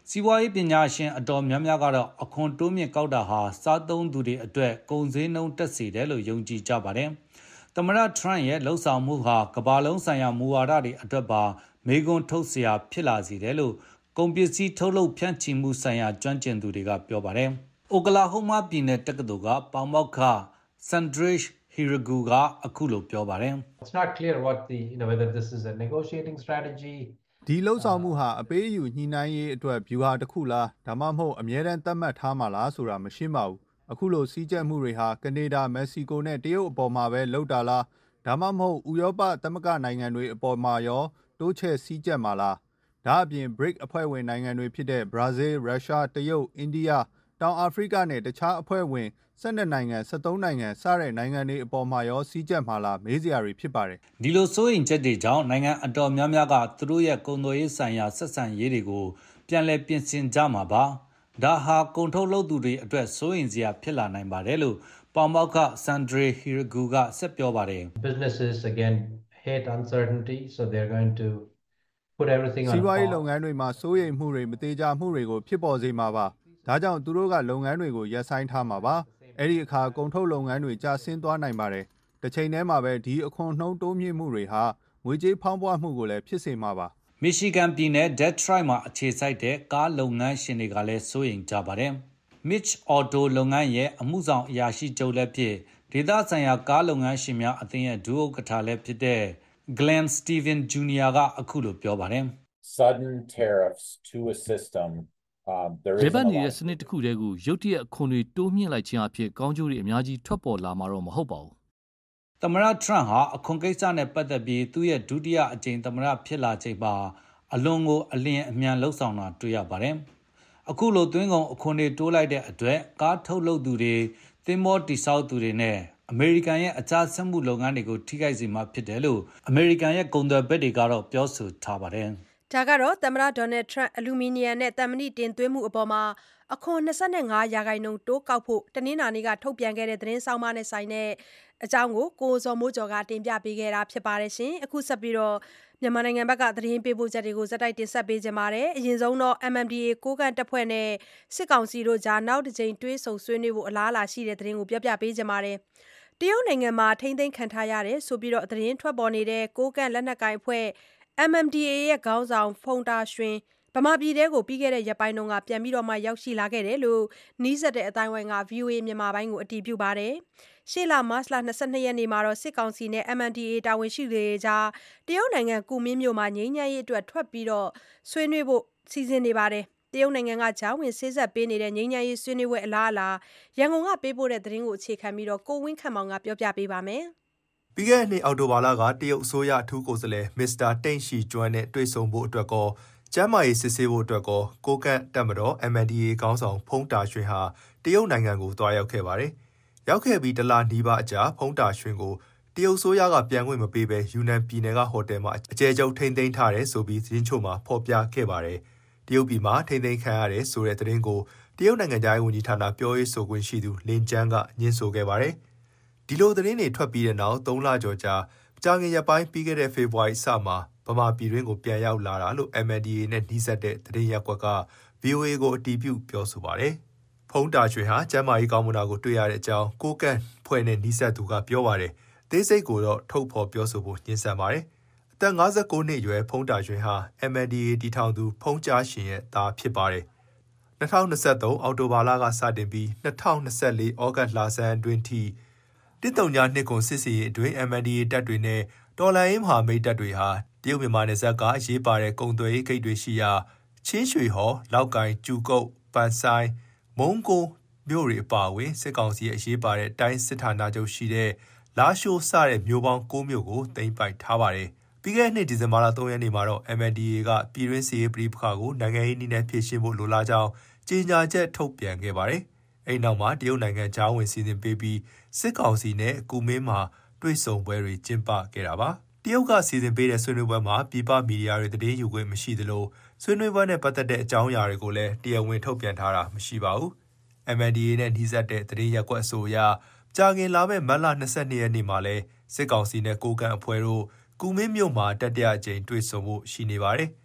H: စီးပွားရေးပညာရှင်အတော်များများကတော့အခွန်တိုးမြင့်ကောက်တာဟာစားသုံးသူတွေအတွက်ကုန်စည်နှုန်းတက်စေတယ်လို့ယုံကြည်ကြပါတယ်။သမ္မတထရန့်ရဲ့လှုပ်ဆောင်မှုဟာကမ္ဘာလုံးဆိုင်ရာမူဝါဒတွေအတွက်ပါမေးခွန်းထုတ်เสียဖြစ်လာစေတယ်လို့ကုန်ပစ္စည်းထုတ်လုပ်ဖြန့်ချီမှုဆိုင်ရာကျွမ်းကျင်သူတွေကပြောပါတယ်။အိုကလာဟိုမာပြည်နယ်တက္ကသိုလ်ကပေါမောက္ခ Sandrish Hiragu ကအခုလိုပြောပါတယ်။
N: It's not clear what the you know whether this is a negotiating strategy
O: ဒီလှုပ်ဆောင်မှုဟာအပေးအယူညှိနှိုင်းရေးအတွက်ဗျူဟာတစ်ခုလားဒါမှမဟုတ်အမြဲတမ်းသတ်မှတ်ထားမှာလားဆိုတာမရှင်းပါဘူးအခုလိုစီးကျက်မှုတွေဟာကနေဒါမက္ကဆီကိုနဲ့တရုတ်အပေါ်မှာပဲလှုပ်တာလားဒါမှမဟုတ်ဥရောပသမဂ္ဂနိုင်ငံတွေအပေါ်မှာရောတိုးချဲ့စီးကျက်မှာလားဒါအပြင် ဘရစ် အဖွဲ့ဝင်နိုင်ငံတွေဖြစ်တဲ့ဘရာဇီးရုရှားတရုတ်အိန္ဒိယတောင်အာဖရိကနဲ့တခြားအဖွဲ့ဝင်၁၂နိုင်ငံ၁၃နိုင်ငံစတဲ့နိုင်ငံတွေအပေါ်မှာရောစီးကျက်မှာလားမေးစရာတွေဖြစ်ပါတယ်
H: ဒီလိုစိုးရင်ချက်တွေကြောင့်နိုင်ငံအတော်များများကသူတို့ရဲ့ကုန်သွယ်ရေးဆိုင်ရာဆက်ဆံရေးတွေကိုပြန်လည်ပြင်ဆင်ကြမှာပါဒါဟာကုန်ထုတ်လုပ်သူတွေအတွက်စိုးရင်စရာဖြစ်လာနိုင်ပါတယ်လို့ပေါမောက္ခ Sandre Hiragu ကဆက်ပြောပါတယ်
N: Businesses again hate uncertainty so they're going to put everything on
O: စီးပွားရေးလုပ်ငန်းတွေမှာစိုးရိမ်မှုတွေမသေးကြမှုတွေကိုဖြစ်ပေါ်စေမှာပါဒါကြောင့်သူတို့ကလုပ်ငန်းတွေကိုရပ်ဆိုင်းထားမှာပါအဲ့ဒီအခါကုန်ထုတ်လုပ်ငန်းတွေကျဆင်းသွားနိုင်ပါတယ်တစ်ချိန်တည်းမှာပဲဒီအခွန်နှုန်းတိုးမြင့်မှုတွေဟာငွေကြေးဖောင်းပွားမှုကိုလည်းဖြစ်စေမှာပါ
H: မီရှီဂန်ပြည်နယ် Detroit မှာအခြေစိုက်တဲ့ကားလုပ်ငန်းရှင်တွေကလည်းစိုးရိမ်ကြပါတယ် Mitch Auto လုပ်ငန်းရဲ့အမှုဆောင်အရာရှိချုပ်လည်းဖြစ်ဒေသဆိုင်ရာကားလုပ်ငန်းရှင်များအသင်းရဲ့ဒုဥက္ကဋ္ဌလည်းဖြစ်တဲ့ Glenn Steven Junior ကအခုလိုပြောပါတယ်
P: Sudden tariffs to a system
F: လေပတ်နေတဲ့စနစ်တစ်ခုတည်းကိုရုတ်တရက်အခွန်တွေတိုးမြင့်လိုက်ခြင်းအဖြစ်ကောင်းကျိုးတွေအများကြီးထွက်ပေါ်လာမှာတော့မဟုတ်ပါဘူး
H: ။သမ္မတထရန့်ဟာအခွန်ကိစ္စနဲ့ပတ်သက်ပြီးသူ့ရဲ့ဒုတိယအကြိမ်သမ္မတဖြစ်လာချိန်မှာအလွန်ကိုအလင်းအမြန်လှုပ်ဆောင်တာတွေ့ရပါတယ်။အခုလိုသွင်းကုန်အခွန်တွေတိုးလိုက်တဲ့အတွက်ကားထုတ်လုပ်သူတွေသင်္ဘောတိစောက်သူတွေနဲ့အမေရိကန်ရဲ့အခြားစက်မှုလုပ်ငန်းတွေကိုထိခိုက်စေမှာဖြစ်တယ်လို့အမေရိကန်ရဲ့ကုန်သွယ်ဘက်တွေကတော့ပြောဆိုထားပါတယ်။
B: ဒါကတော့သမ္မတဒေါ်နယ်ထရန့်အလူမီနီယံနဲ့သံမဏိတင်သွင်းမှုအပေါ်မှာအခွန်၂၅ရာခိုင်နှုန်းတိုးကောက်ဖို့တနင်္လာနေ့ကထုတ်ပြန်ခဲ့တဲ့သတင်းဆောင်မနဲ့ဆိုင်တဲ့အကြောင်းကိုကိုဇော်မိုးကျော်ကတင်ပြပေးခဲ့တာဖြစ်ပါတယ်ရှင်အခုဆက်ပြီးတော့မြန်မာနိုင်ငံဘက်ကသတင်းပေးပို့ချက်တွေကိုဇက်တိုက်တင်ဆက်ပေးကြပါမယ်အရင်ဆုံးတော့ M M D A ကိုကန့်တပ်ဖွဲ့နဲ့စစ်ကောင်စီတို့ကြားနောက်တစ်ကြိမ်တွေးဆုံဆွေးနွေးဖို့အလားအလာရှိတဲ့သတင်းကိုပြောပြပေးကြပါမယ်တရုတ်နိုင်ငံမှာထိမ့်သိမ်းခံထားရတယ်ဆိုပြီးတော့သတင်းထွက်ပေါ်နေတဲ့ကိုကန့်လက်နက်ကိုင်အဖွဲ့M M D A ရဲ့ခေါင်းဆောင်ဖုန်တာရွှင်ဗမာပြည်တဲကိုပြီးခဲ့တဲ့ရက်ပိုင်းတုန်းကပြန်ပြီးတော့မှရောက်ရှိလာခဲ့တယ်လို့နီးစပ်တဲ့အတိုင်းဝိုင်းက V O A မြန်မာပိုင်းကိုအတည်ပြုပါတယ်။ရှေ့လမတ်လ၂၂ရက်နေ့မှာတော့စစ်ကောင်စီနဲ့ M M D A တာဝန်ရှိသူတွေကြားတရုတ်နိုင်ငံကူမင်းမြို့မှာငြိမ်းချမ်းရေးအတွက်ထွက်ပြီးတော့ဆွေးနွေးဖို့စီစဉ်နေပါတယ်။တရုတ်နိုင်ငံကဂျောင်းဝင်ဆေးဆက်ပေးနေတဲ့ငြိမ်းချမ်းရေးဆွေးနွေးပွဲအလားအလာရန်ကုန်ကပေးပို့တဲ့သတင်းကိုအခြေခံပြီးတော့ကိုဝင်းခန့်မောင်ကပြောပြပေးပါမယ်။
M: ပြီးခဲ့တဲ့နှစ်အောက်တိုဘာလကတရုတ်အစိုးရအထူးကိုယ်စားလှယ်မစ္စတာတိန့်ရှီကျွမ်းနဲ့တွေ့ဆုံဖို့အတွက်ကောကျမ်းမာရေးစစ်ဆေးဖို့အတွက်ကောကိုကန့်တပ်မတော် M N D A ခေါင်းဆောင်ဖုံးတာရွှင်ဟာတရုတ်နိုင်ငံကိုတွားရောက်ခဲ့ပါတယ်။ရောက်ခဲ့ပြီးတလနီးပါးအကြာဖုံးတာရွှင်ကိုတရုတ်အစိုးရကပြန်ခွင့်မပေးဘဲယူနန်ပြည်နယ်ကဟိုတယ်မှာအကျယ်ကျုပ်ထိန်းသိမ်းထားတယ်ဆိုပြီးသတင်းချို့မှာဖော်ပြခဲ့ပါတယ်။တရုတ်ပြည်မှာထိန်းသိမ်းခံရတယ်ဆိုတဲ့သတင်းကိုတရုတ်နိုင်ငံသားဝန်ကြီးဌာနပြောရေးဆိုခွင့်ရှိသူလင်ကျန်းကညှင်းဆိုခဲ့ပါတယ်။ဒီလိုသတင်းတွေထွက်ပြီးတဲ့နောက်သုံးလကျော်ကြာကြာငင်ရပိုင်းပြီးခဲ့တဲ့ဖေဖော်ဝါရီလမှာဗမာပြည်တွင်းကိုပြန်ရောက်လာတာလို့ M N D A နဲ့နှီးစပ်တဲ့သတင်းရက်ကွက်က V O A ကိုအတည်ပြုပြောဆိုပါတယ်။ဖုံးတာရွှေဟာကျမ်းမာရေးကောင်းမွန်တာကိုတွေ့ရတဲ့အကြောင်းကိုကန့်ဖွဲ့နဲ့နှီးစပ်သူကပြောပါတယ်။သေးစိတ်ကိုတော့ထုတ်ဖော်ပြောဆိုဖို့ညှင်းဆန်ပါတယ်။အသက်၅၉နှစ်အရွယ်ဖုံးတာရွှေဟာ M N D A တည်ထောင်သူဖုံးကြားရှင်ရဲ့သားဖြစ်ပါတယ်။၂၀၂၃အောက်တိုဘာလကစတင်ပြီး၂၀၂၄ဩဂတ်လဆန်းအတွင်းထိတစ်တုံညာနှစ်ကုန်စစ်စီအတွင်း M N D A တပ်တွေနဲ့တော်လှန်ရေးမဟာမိတ်တပ်တွေဟာတရုတ်မြန်မာနယ်စပ်ကအရေးပါတဲ့ကုန်သွယ်ရေးဂိတ်တွေရှိရာချင်းရွှေဟော်လောက်ကိုင်ကျူကုတ်ပန်ဆိုင်မုံကိုမြို့တွေအပါအဝင်စစ်ကောင်စီရဲ့အရေးပါတဲ့တိုင်းစစ်ဌာနချုပ်ရှိတဲ့လာရှိုးစတဲ့မြို့ပေါင်း၉မြို့ကိုသိမ်းပိုက်ထားပါတယ်။ပြီးခဲ့တဲ့နှစ်ဒီဇင်ဘာလ၃ရက်နေ့မှာတော့ M N D A ကပြည်တွင်းစစ်ရေးပဋိပက္ခကိုနိုင်ငံရေးနည်းနဲ့ဖြေရှင်းဖို့လိုလားကြောင်းကြေညာချက်ထုတ်ပြန်ခဲ့ပါတယ်။အဲဒီနောက်မှာတရုတ်နိုင်ငံဂျားဝင်စီစဉ်ပေးပြီးစစ်ကောင်စီနဲ့ကူမင်းမှာတွေ့ဆုံပွဲတွေကျင်းပခဲ့တာပါ။တရုတ်ကစီစဉ်ပေးတဲ့ဆွေးနွေးပွဲမှာပြည်ပမီဒီယာတွေသတင်းယူခွင့်မရှိသလိုဆွေးနွေးပွဲနဲ့ပတ်သက်တဲ့အကြောင်းအရာတွေကိုလည်းတရားဝင်ထုတ်ပြန်ထားတာမရှိပါဘူး။ M N D A နဲ့နှီးစပ်တဲ့သတင်းရက်ကွက်အဆိုအရကြာခင်လာမယ့်မတ်လ၂၂ရက်နေ့မှာလဲစစ်ကောင်စီနဲ့ကိုကန့်အဖွဲ့တို့ကူမင်းမြို့မှာတတိယအကြိမ်တွေ့ဆုံဖို့ရှိနေပါတယ်။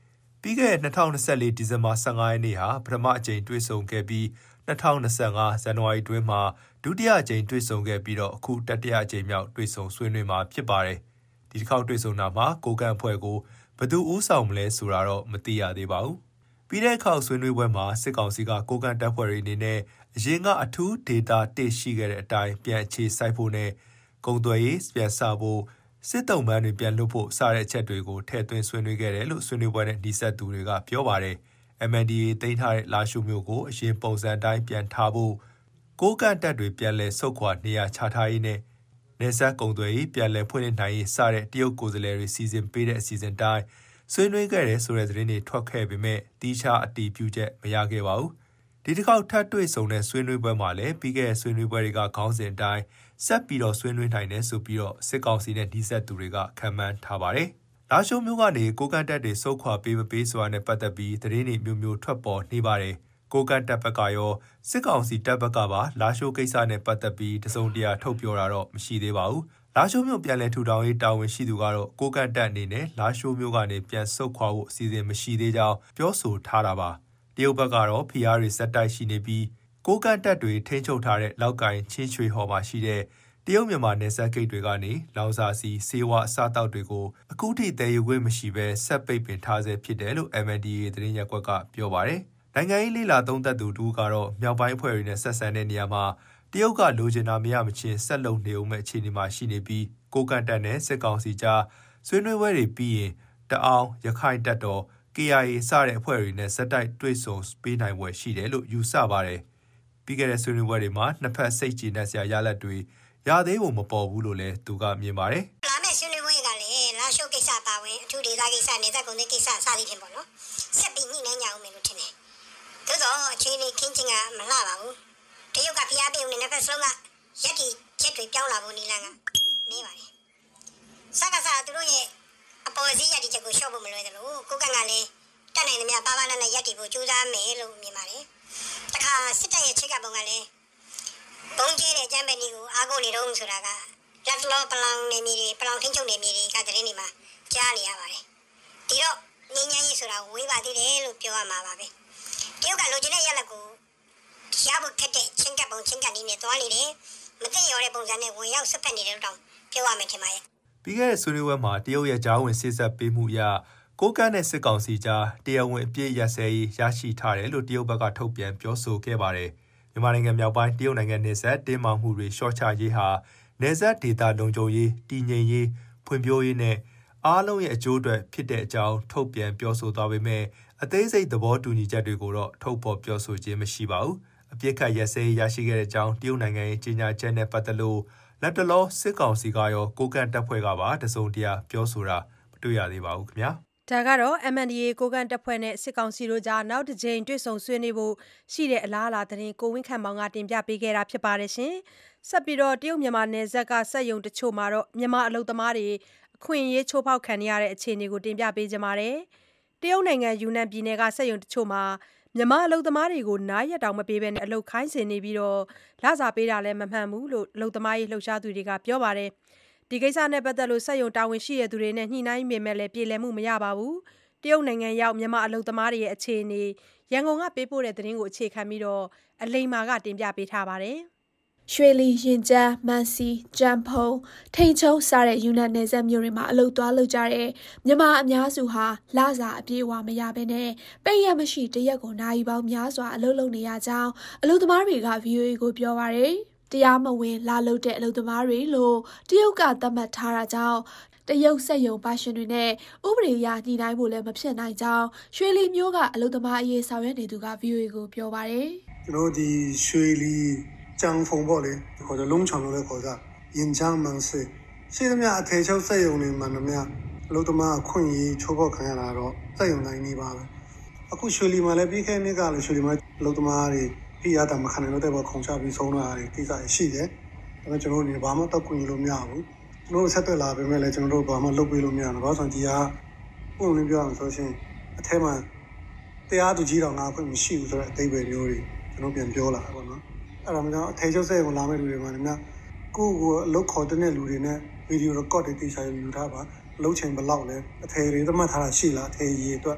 M: ပြီးခဲ့တဲ့twenty twenty-fourဒီဇင်ဘာfifteenရက်နေ့ဟာပထမအကြိမ်တွေ့ဆုံခဲ့ပြီးtwenty twenty-fiveဇန်နဝါရီတွင်းမှာဒုတိယအကြိမ်တွေ့ဆုံခဲ့ပြီးတော့အခုတတိယအကြိမ်မြောက်တွေ့ဆုံဆွေးနွေးမှာဖြစ်ပါတယ်။ဒီတစ်ခေါက်တွေ့ဆုံတာမှာကိုကန့်အဖွဲ့ကိုဘယ်သူဦးဆောင်မလဲဆိုတာတော့မသိရသေးပါဘူး။ပြီးတဲ့အခါဆွေးနွေးပွဲမှာစစ်ကောင်စီကကိုကန့်တပ်ဖွဲ့တွေအနေနဲ့အရင်ကအထူးဒေတာတစ်ရှိခဲ့တဲ့အတိုင်းပြန်အခြေစိုက်ဖို့နဲ့ကုန်သွယ်ရေးပြန်စဖို့စစ်တုံးပန်းတွေပြန်လွတ်ဖို့စတဲ့အချက်တွေကိုထည့်သွင်းဆွေးနွေးခဲ့တယ်လို့ဆွေးနွေးပွဲနဲ့နှိစက်သူတွေကပြောပါတယ်။ M N D A သိမ်းထားတဲ့လာရှိုးမြို့ကိုအရင်ပုံစံတိုင်းပြန်ထားဖို့ကိုကန့်တပ်တွေပြန်လည်ဆုတ်ခွာနေရာချထားရေးနဲ့နေဆက်ကုန်သွယ်ရေးပြန်လည်ဖွင့်လှစ်နိုင်ရေးစတဲ့တရုတ်ကိုယ်စားလှယ်တွေစီစဉ်ပေးတဲ့အစီအစဉ်တိုင်းဆွေးနွေးခဲ့တယ်ဆိုတဲ့သတင်းတွေထွက်ခဲ့ပေမဲ့တီးခြားအတည်ပြုချက်မရခဲ့ပါဘူး။ဒီတစ်ခေါက်ထပ်တွေ့ဆုံတဲ့ဆွေးနွေးပွဲမှာလည်းပြီးခဲ့တဲ့ဆွေးနွေးပွဲတွေကခေါင်းစဉ်အတိုင်းဆက်ပြီးတော့ဆွေးနွေးနိုင်တယ်ဆိုပြီးတော့စစ်ကောင်စီနဲ့နှိစက်သူတွေကခံမှန်းထားပါတယ်။လာရှိုးမြို့ကနေကိုကန့်တပ်တွေစုခွာပေးမပေးဆိုတာနဲ့ပတ်သက်ပြီးသတင်းတွေမျိုးမျိုးထွက်ပေါ်နေပါတယ်။ကိုကန့်တပ်ဘက်ကရောစစ်ကောင်စီတပ်ဘက်ကပါလာရှိုးကိစ္စနဲ့ပတ်သက်ပြီးတစုံတရာထုတ်ပြောတာတော့မရှိသေးပါဘူး။လာရှိုးမြို့ပြန်လည်ထူထောင်ရေးတာဝန်ရှိသူကတော့ကိုကန့်တပ်အနေနဲ့လာရှိုးမြို့ကနေပြန်ဆုတ်ခွာဖို့အစီအစဉ်မရှိသေးကြောင်းပြောဆိုထားတာပါ။တရုတ်ဘက်ကတော့ဖိအားတွေစက်တိုက်ရှိနေပြီးကိုကန့်တပ်တွေထိန်းချုပ်ထားတဲ့လောက်ကိုင်းချင်းချွေဟော်မှာရှိတဲ့တရုတ်မြန်မာနယ်စပ်ဂိတ်တွေကနေလောင်စာစီစေဝါအစားတောက်တွေကိုအခုထိတည်ယူခွင့်မရှိဘဲဆက်ပိတ်ပင်ထားဆဲဖြစ်တယ်လို့ M N D A သတင်းရပ်ကွက်ကပြောပါတယ်။နိုင်ငံရေးလေးလာသုံးသက်သူတူကတော့မြောက်ပိုင်းအဖွဲ့တွေနဲ့ဆက်ဆံတဲ့နေရာမှာတရုတ်ကလိုချင်တာမရမချင်းဆက်လုံနေအောင်မဲ့အခြေအနေမှာရှိနေပြီးကိုကန့်တပ်နဲ့စစ်ကောင်စီကြားဆွေးနွေးပွဲတွေပြီးရင်တအောင်ရခိုင်တပ်တော် K I A စတဲ့အဖွဲ့တွေနဲ့ဇက်တိုက်တွေ့ဆုံပေးနိုင်ပွဲရှိတယ်လို့ယူဆပါတယ်။ပြီးခဲ့တဲ့ဆွေးနွေးပွဲတွေမှာနှစ်ဖက်စိတ်ကြည်နက်စရာရလဒ်တွေရသေးဖို့မပေါ်ဘူးလို့လည်းသူကမြင်ပါတယ်
Q: ။လာမယ့်ဆွေးနွေးပွဲကလည်းလာရှိုးကိစ္စပါဝင်အထူးဒေသကိစ္စနေသက်ကုန်တဲ့ကိစ္စစသည်ဖြင့်ပေါ့နော်။ဆက်ပြီးညှိနှိုင်းကြအောင်မယ်လို့ထင်တယ်။သို့တော့အချိန်လေးခင်းချင်းကမလှပါဘူး။တရုတ်ကဖိအားပေးနေတဲ့ဖက်ဆုံးကရက်တီချက်တွေပြောင်းလာဖို့နီလန်းကနေပါတယ်။စကားစားသူတို့ရဲ့အပေါ်စီးရက်တီချက်ကိုရှော့ဖို့မလွယ်တယ်လို့ကိုကန့်ကလည်းတက်နိုင်သမျှပါပါနဲ့ရက်တီကိုကြိုးစားမယ်လို့မြင်ပါတယ်။တခါစစ်တပ်ရဲ့ချက်ကပုံကလည်းဘုံကြီးတဲ့ကျမ်းပန်ကြီးကိုအားကိုးနေတော့ဆိုတာကလက်လောပလောင်နေမြေတွေပလောင်ထင်းချုပ်နေမြေတွေကတရင်တွေမှာကြားနေရပါတယ်ဒီတော့ငင်းငင်းရေးဆိုတာဝေးပါသေးတယ်လို့ပြောရမှာပါပဲတရုတ်ကလိုချင်တဲ့ရလက်ကိုရဖို့ခက်တဲ့ချင်းကပ်ပုံချင်းကပ်နေနဲ့တွားနေတယ်မသိရတဲ့ပုံစံနဲ့ဝင်ရောက်ဆွတ်ဖက်နေတယ်လို့တောင်ပြောရမယ်ထင်ပါရဲ့
M: ပြီးခဲ့တဲ့ဆွေးနွေးပွဲမှာတရုတ်ရဲ့ဂျားဝင်စစ်ဆက်ပေးမှုအရကိုကန့်နဲ့စစ်ကောင်စီကြားတရားဝင်အပြည့်ရစဲရေးရရှိထားတယ်လို့တရုတ်ဘက်ကထုတ်ပြန်ပြောဆိုခဲ့ပါတယ်မြန်မာနိုင်ငံမြောက်ပိုင်းတရုတ်နိုင်ငံနယ်စပ်တင်းမာမှုတွေရှော့ချရေးဟာနယ်စပ်ဒေသလုံခြုံရေးတည်ငြိမ်ရေးဖွံ့ဖြိုးရေးနဲ့အားလုံးရဲ့အကျိုးအတွက်ဖြစ်တဲ့အကြောင်းထုတ်ပြန်ပြောဆိုသွားပေမဲ့အသေးစိတ်သဘောတူညီချက်တွေကိုတော့ထုတ်ဖော်ပြောဆိုခြင်းမရှိပါဘူးအပြစ်ခတ်ရက်စဲရရှိခဲ့တဲ့အကြောင်းတရုတ်နိုင်ငံရဲ့ကြေညာချက်နဲ့ပတ်သက်လို့လက်တလောစစ်ကောင်စီကရောကိုကန့်တပ်ဖွဲ့ကပါတစုံတရာပြောဆိုတာမတွေ့ရသေးပါဘူးခင်ဗျာ
B: ဒါကတော့ M N D A ကိုကန့်တပ်ဖွဲ့နဲ့စစ်ကောင်စီတို့ကြားနောက်တစ်ကြိမ်တွေ့ဆုံဆွေးနွေးဖို့ရှိတဲ့အလားအလာသတင်းကိုဝင်းခန့်မောင်ကတင်ပြပေးခဲ့တာဖြစ်ပါတယ်ရှင်။ဆက်ပြီးတော့တရုတ်မြန်မာနယ်စပ်ကစက်ရုံတချို့မှာတော့မြန်မာအလုပ်သမားတွေအခွင့်အရေးချိုးဖောက်ခံရတဲ့အခြေအနေကိုတင်ပြပေးကြပါမယ်။တရုတ်နိုင်ငံယူနန်ပြည်နယ်ကစက်ရုံတချို့မှာမြန်မာအလုပ်သမားတွေကိုနားရက်တောင်မပေးဘဲနဲ့အလုပ်ခိုင်းစင်နေပြီးတော့လစာပေးတာလည်းမမှန်ဘူးလို့အလုပ်သမားရေးလှုပ်ရှားသူတွေကပြောပါတယ်။ဒီကိစ္စနဲ့ပတ်သက်လို့စက်ရုံတာဝန်ရှိတဲ့သူတွေနဲ့ညှိနှိုင်းပေမဲ့လည်းပြေလည်မှုမရပါဘူး။တရုတ်နိုင်ငံရောက်မြန်မာအလုပ်သမားတွေရဲ့အခြေအနေရန်ကုန်ကပေးပို့တဲ့သတင်းကိုအခြေခံပြီးတော့အလိမ္မာကတင်ပြပေးထားပါတယ်
R: ။ရွှေလီရင်ကျန်းမန်စီကြံဖုံထိန်ချုံစတဲ့ယူနန်နယ်စပ်မြို့တွေမှာအလုပ်သွားလုပ်ကြတဲ့မြန်မာအများစုဟာလစာအပြည့်အဝမရဘဲနဲ့ပိတ်ရမရှိတရက်ကိုနာရီပေါင်းများစွာအလုပ်လုပ်နေရကြောင်းအလုပ်သမားတွေက V O A ကိုပြောပါရယ်တရားမဝင်လာလုပ်တဲ့အလုပ်သမားတွေလို့တရုတ်ကသတ်မှတ်ထားတာကြောင့်တရုတ်စက်ရုံပါရှင်တွေနဲ့ဥပဒေအရညှိနှိုင်းဖို့လည်းမဖြစ်နိုင်ကြောင်းရွှေလီမျိုးကအလုပ်သမားအရေးဆောင်ရွက်နေသူက V O A ကိုပြောပါတယ်
D: ကျွန်တော်ဒီရွှေလီကျန်းဖုံပေါ့လေခေါ်ကြလုံးချောင်လို့လည်းခေါ်ကြရင်ချမ်းမန်စစ်ရှိသမျှအထေချုပ်စက်ရုံတွေမှန်သမျှအလုပ်သမားအခွင့်အရေးချိုးဖောက်ခံရတာတော့စက်ရုံတိုင်းနေပါပဲအခုရွှေလီမှာလည်းပြီးခဲ့နှစ်ကလည်းရွှေလီမှာအလုပ်သမားတွေဖိအားတာမခံနိုင်တော့တဲ့ဘက်ခုံချပြီးဆုံးတာတွေကိစ္စရှိတယ်ဒါပေမဲ့ကျွန်တော်တို့နေဘာမှတော့ကူညီလို့မရဘူးကျွန်တော်ဆက်သွယ်လာပေမဲ့လည်းကျွန်တော်တို့ဘာမှလုပ်ပေးလို့မရဘူးဘာလို့ဆိုတော့ဒီကပုံရင်းပြောအောင်ဆိုရှင်အထက်မှာတရားသူကြီးတော်ငါခွင့်မရှိဘူးဆိုတော့အသေးပဲမျိုးတွေကျွန်တော်ပြန်ပြောလာတာပေါ့နော်အဲ့ဒါမှကြောင့်အထေချုပ်စက်ကိုလာမဲ့လူတွေမှာလည်းကိုယ့်ကိုအလုပ်ခေါ်တဲ့လူတွေနဲ့ဗီဒီယိုရက်ကော့တွေတေချာယူထားပါအလုပ်ချိန်ဘယ်လောက်လဲအထေတွေသတ်မှတ်ထားတာရှိလားအထေရေအတွက်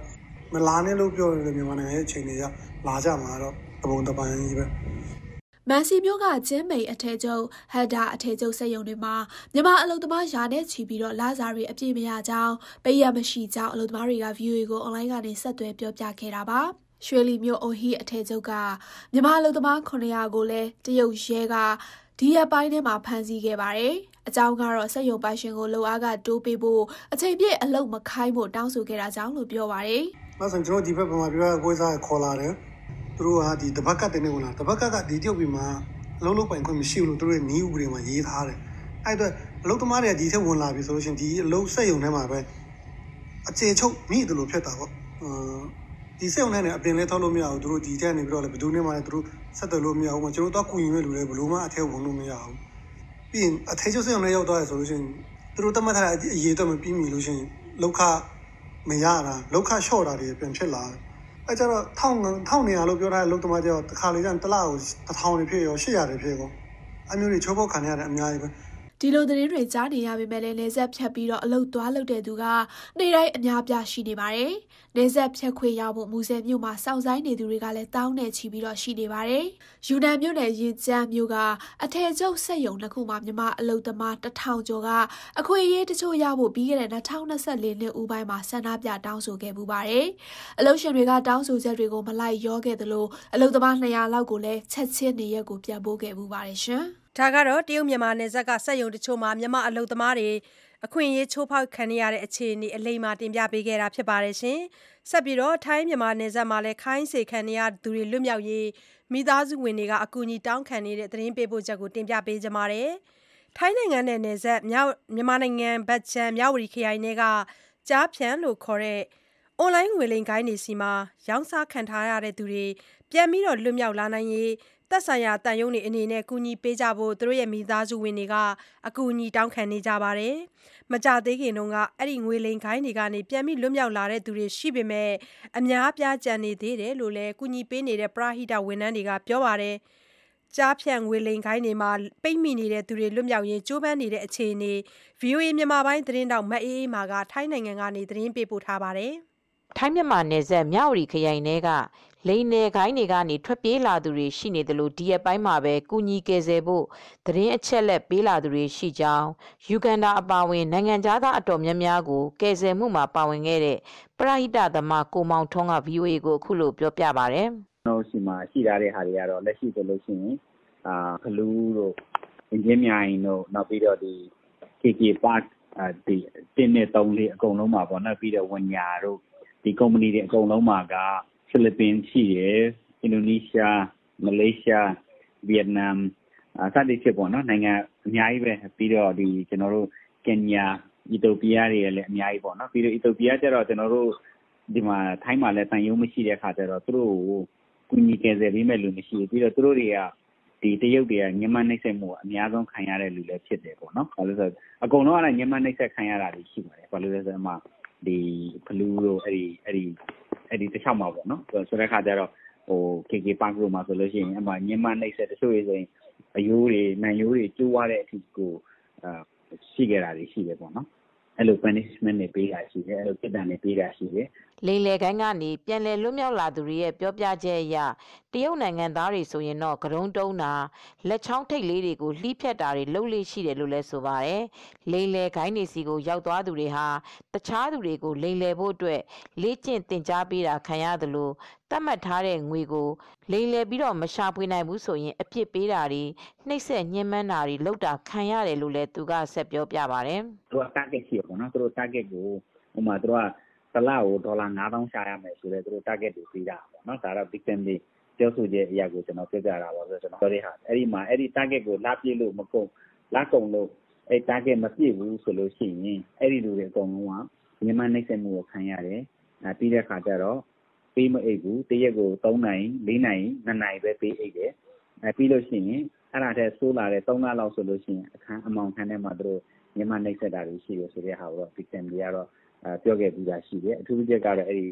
D: မလာနဲ့လို့ပြောတယ်မြန်မာနိုင်ငံရဲ့အခြေအနေကလာကြမှာတော့တပုံတပန်းကြီးပဲ
R: မန်စီမျိုးကကျင်းမိန်အထည်ချုပ်ဟက်ဒါအထည်ချုပ်စက်ရုံတွေမှာမြန်မာအလုပ်သမားရာနဲ့ချီပြီးတော့လစာတွေအပြည့်မရကြောင်းပေးရမရှိကြောင်းအလုပ်သမားတွေက ဗွီအိုအေ ကိုအွန်လိုင်းကနေဆက်သွယ်ပြောပြခဲ့တာပါရွှေလီမြို့အိုဟီအထည်ချုပ်ကမြန်မာအလုပ်သမားခုနှစ်ရာကိုလည်းတရုတ်ရဲကဒီရက်ပိုင်းထဲမှာဖမ်းဆီးခဲ့ပါတယ်အကြောင်းကတော့စက်ရုံပိုင်ရှင်ကိုလုံအားကတိုးပေးဖို့အချိန်ပြည့်အလုပ်မခိုင်းဖို့တောင်းဆိုခဲ့တာကြောင့်လို့ပြောပါတယ်
D: ။အဲ့ဆိုကျွန်တော်ဒီဘက်မှာပြောကိုယ်စားခေါ်လာတယ်သူတို့ကဒီတပတ်ကတည်းကလာတပတ်ကကဒီတရုတ်ပြည်မှာအလုပ်လုပ်ပိုင်ခွင့်မရှိဘူးလို့သူတို့ရဲ့နီးဥပဒေမှာရေးထားတယ်အဲ့အတွက်အလုပ်သမားတွေကဒီထက်ဝင်လာပြီဆိုလို့ရှိရင်ဒီအလုပ်စက်ရုံထဲမှာပဲအခြေချုပ်မိတယ်လို့ဖြစ်တာပေါ့ဒီစက်ရုံထဲနဲ့အပြင်လဲထောက်လို့မရဘူးသူတို့ဒီထက်နေပြီးတော့လည်းဘယ်သူနဲ့မှလည်းသူတို့ဆက်သွယ်လို့မရဘူးကျွန်တော်တော့ကူညီမဲ့လူတွေဘယ်လိုမှအထဲဝင်လို့မရဘူးပြီးရင်အထဲချုပ်စက်ရုံထဲရောက်သွားရဆိုလို့ရှိရင်သူတို့တတ်မှတ်ထားတဲ့အရေးတော့မပြီးမီလို့ရှိရင်လောက်ခမရတာလောက်ခလျှော့တာတွေပြန်ဖြစ်လာတယ်အဲကျတော့ထောင်ထောင်နေရလို့ပြောထားတဲ့လုံသမားကျတော့တစ်ခါလေကျရင်တစ်လကိုတစ်ထောင်နေဖြစ်ရောရှစ်ရာတွေဖြစ်ရောအမျိုးတွေချိုးပေါက်ခံရတဲ့အများကြီးပဲ
R: ဒီလိုသတင်းတွေကြားနေရပေမဲ့လည်းနေဆက်ဖြတ်ပြီးတော့အလုတ်သွားလုပ်တဲ့သူကနေ့တိုင်းအများပြရှိနေပါတယ်။နေဆက်ဖြတ်ခွေရဖို့မူဆယ်မြို့မှာစောင့်ဆိုင်နေသူတွေကလည်းတောင်းနဲ့ချီပြီးတော့ရှိနေပါတယ်။ယူနန်မြို့နယ်ရင်ကျန်းမြို့ကအထည်ချုပ်စက်ရုံတစ်ခုမှာမြန်မာအလုတ်သမားတစ်ထောင်ကျော်ကအခွေအရေးတချို့ရဖို့ပြီးခဲ့တဲ့၂၀၂၄နှစ်ဦးပိုင်းမှာဆန္ဒပြတောင်းဆိုခဲ့ပူပါတယ်။အလုတ်ရှင်တွေကတောင်းဆိုချက်တွေကိုမလိုက်ရောခဲ့သလိုအလုတ်သမား၂ရာလောက်ကိုလည်းချက်ချင်းနေရက်ကိုပြန်ပို့ခဲ့ပူပါတယ်ရှင်။
B: ဒါကတော့တရုတ်မြန်မာနယ်စပ်ကစက်ရုံတချို့မှာမြန်မာအလုပ်သမားတွေအခွင့်အရေးချိုးဖောက်ခံရတဲ့အခြေအနေအလိမ္မာတင်ပြပေးခဲ့တာဖြစ်ပါတယ်ရှင်။ဆက်ပြီးတော့ထိုင်းမြန်မာနယ်စပ်မှာလည်းခိုင်းစေခံရသူတွေလွတ်မြောက်ရေးမိသားစုဝင်တွေကအကူအညီတောင်းခံနေတဲ့သတင်းပေးပို့ချက်ကိုတင်ပြပေးကြပါမယ်။ထိုင်းနိုင်ငံနဲ့နယ်စပ်မြန်မာနိုင်ငံဘက်ချမ်းမြဝတီခရိုင်တွေကကြားဖြန်လို့ခေါ်တဲ့အွန်လိုင်းငွေလိမ်ဂိုင်းတွေစီမှာရောင်းစားခံထားရတဲ့သူတွေပြန်ပြီးတော့လွတ်မြောက်လာနိုင်ရေးသက်ဆိုင်ရာတန်ယုံတွေအနေနဲ့ကူညီပေးကြဖို့သူတို့ရဲ့မိသားစုဝင်တွေကအကူအညီတောင်းခံနေကြပါတယ်။မကြသေးခင်တုန်းကအဲ့ဒီငွေလိမ်ခိုင်းတွေကနေပြန်ပြီးလွတ်မြောက်လာတဲ့သူတွေရှိပေမဲ့အများပြားကြံနေသေးတယ်လို့လည်းကူညီပေးနေတဲ့ပရဟိတဝန်ထမ်းတွေကပြောပါတယ်။ကြားဖြန့်ငွေလိမ်ခိုင်းတွေမှာပိတ်မိနေတဲ့သူတွေလွတ်မြောက်ရေးကြိုးပမ်းနေတဲ့အခြေအနေ ဗွီအိုအေ မြန်မာပိုင်းသတင်းတောက်မအေးအေးမာကထိုင်းနိုင်ငံကနေသတင်းပေးပို့ထားပါတယ်
S: ။ထိုင်းမြန်မာနယ်စပ်မြဝတီခရိုင်တွေကလိန်နယ်ခိုင်းတွေကနေထွက်ပြေးလာသူတွေရှိနေတယ်လို့ဒီရက်ပိုင်းမှာပဲကုညီကယ်ဆယ်ဖို့သတင်းအချက်လက်ပေးလာသူတွေရှိကြောင်းယူဂန်ဒါအပါအဝင်နိုင်ငံသားအတော်များများကိုကယ်ဆယ်မှုမှာပါဝင်ခဲ့တဲ့ပရဟိတသမားကိုမောင်ထွန်းက ဗွီအိုအေ ကိုအခုလိုပြောပြပါတယ်
T: ။ကျွန်တော်ရှိမှာရှိထားတဲ့ဟာတွေကတော့လက်ရှိဆိုလို့ရှိရင်အာဖလူးတို့အင်ဂျင်မြိုင်တို့နောက်ပြီးတော့ဒီ ကေ ကေ Park ဒီတင်းနဲ့သုံးလေးအကုန်လုံးမှာပေါ့နော်ပြီးတော့ဝန်ညာတို့ဒီကုမ္ပဏီတွေအကုန်လုံးမှာကဖိလစ်ပင်းရှိတယ်အင်ဒိုနီးရှားမလေးရှားဗီယက်နမ်အစတဲ့ဖြစ်ပေါ့နော်နိုင်ငံအများကြီးပဲပြီးတော့ဒီကျွန်တော်တို့ကင်ညာအီသီယိုးပီးယားတွေလည်းအများကြီးပေါ့နော်ပြီးတော့အီသီယိုးပီးယားကျတော့ကျွန်တော်တို့ဒီမှာထိုင်းမှာလည်းတန်ယုံမရှိတဲ့အခါကျတော့သူတို့ကိုကူညီကယ်ဆယ်ပေးမဲ့လူမရှိဘူးပြီးတော့သူတို့တွေကဒီတရုတ်တွေကညမနှိမ့်ဆက်မှုအများဆုံးခံရတဲ့လူလည်းဖြစ်တယ်ပေါ့နော်ဘာလို့လဲဆိုတော့အကုန်လုံးကလည်းညမနှိမ့်ဆက်ခံရတာတွေရှိပါတယ်ဘာလို့လဲဆိုတော့အမှဒီဖလူးတို့အဲ့ဒီအဲ့ဒီအဲ့ဒီတစ်ချောင်းမှာပေါ့နော်ဆိုတဲ့ခါကျတော့ဟို ကေ ကေ Park တို့မှာဆိုလို့ရှိရင်အမှညမနှိမ့်ဆက်တချို့ရေးဆိုရင်အယိုးတွေနံယိုးတွေကျိုးသွားတဲ့အထိကိုအာရှိခဲ့တာတွေရှိတယ်ပေါ့နော်အဲ့လို punishment တွေပေးတာရှိတယ်အဲ့လိုပြစ်ဒဏ်တွေပေးတာရှိတယ်
S: လိန်လေကိုင်းကနေပြန်လည်လွတ်မြောက်လာသူတွေရဲ့ပြောပြချက်အရတရုတ်နိုင်ငံသားတွေဆိုရင်တော့ကရုံးတုံးတာလက်ချောင်းထိတ်လေးတွေကိုလှီးဖြတ်တာတွေလုပ်လို့ရှိတယ်လို့လည်းဆိုပါတယ်လိန်လေကိုင်းနေစီကိုရောက်သွားသူတွေဟာတခြားသူတွေကိုလိန်လေဖို့အတွက်လေ့ကျင့်သင်ကြားပေးတာခံရတယ်လို့သတ်မှတ်ထားတဲ့ငွေကိုလိန်လေပြီးတော့မရှာဖွေနိုင်ဘူးဆိုရင်အပြစ်ပေးတာတွေနှိပ်စက်ညှဉ်းပန်းတာတွေလုပ်တာခံရတယ်လို့လည်းသူကဆက်ပြောပြပါတယ်
T: သူက target ရှိပေါ့နော်သူတို့ target ကိုဥပမာသူကတလကိုဒေါ်လာ၅သောင်းရှာရမယ်ဆိုတော့သူတို့ target တွေပေးတာပေါ့နော်ဒါတော့ victim တွေပြောဆိုချက်အရာကိုကျွန်တော်ပြပြတာပါဆိုတော့ကျွန်တော်ပြောတဲ့ဟာအဲ့ဒီမှာအဲ့ဒီ target ကိုလာပြည့်လို့မကုန်လာကုန်လို့အဲ့ target မပြည့်ဘူးဆိုလို့ရှိရင်အဲ့ဒီလူတွေအကုန်လုံးကမြန်မာနှိမ့်ဆက်မှုကိုခံရတယ်အဲပြီးတဲ့ခါကျတော့ပေးမအိတ်ဘူးတရက်ကို၃နိုင်၄နိုင်၂နိုင်ပဲပေးအိတ်တယ်အဲပြီးလို့ရှိရင်အဲ့ဒါတည်းဆိုးလာတဲ့၃လလောက်ဆိုလို့ရှိရင်အခန်းအမောင်ခန်းထဲမှာသူတို့မြန်မာနှိမ့်ဆက်တာတွေရှိတယ်ဆိုတဲ့ဟာကိုတော့ victim တွေကတော့ပြောခဲ့ပြီးသားရှိတယ်အထူးသဖြင့်ကတော့အဲ့ဒီဟ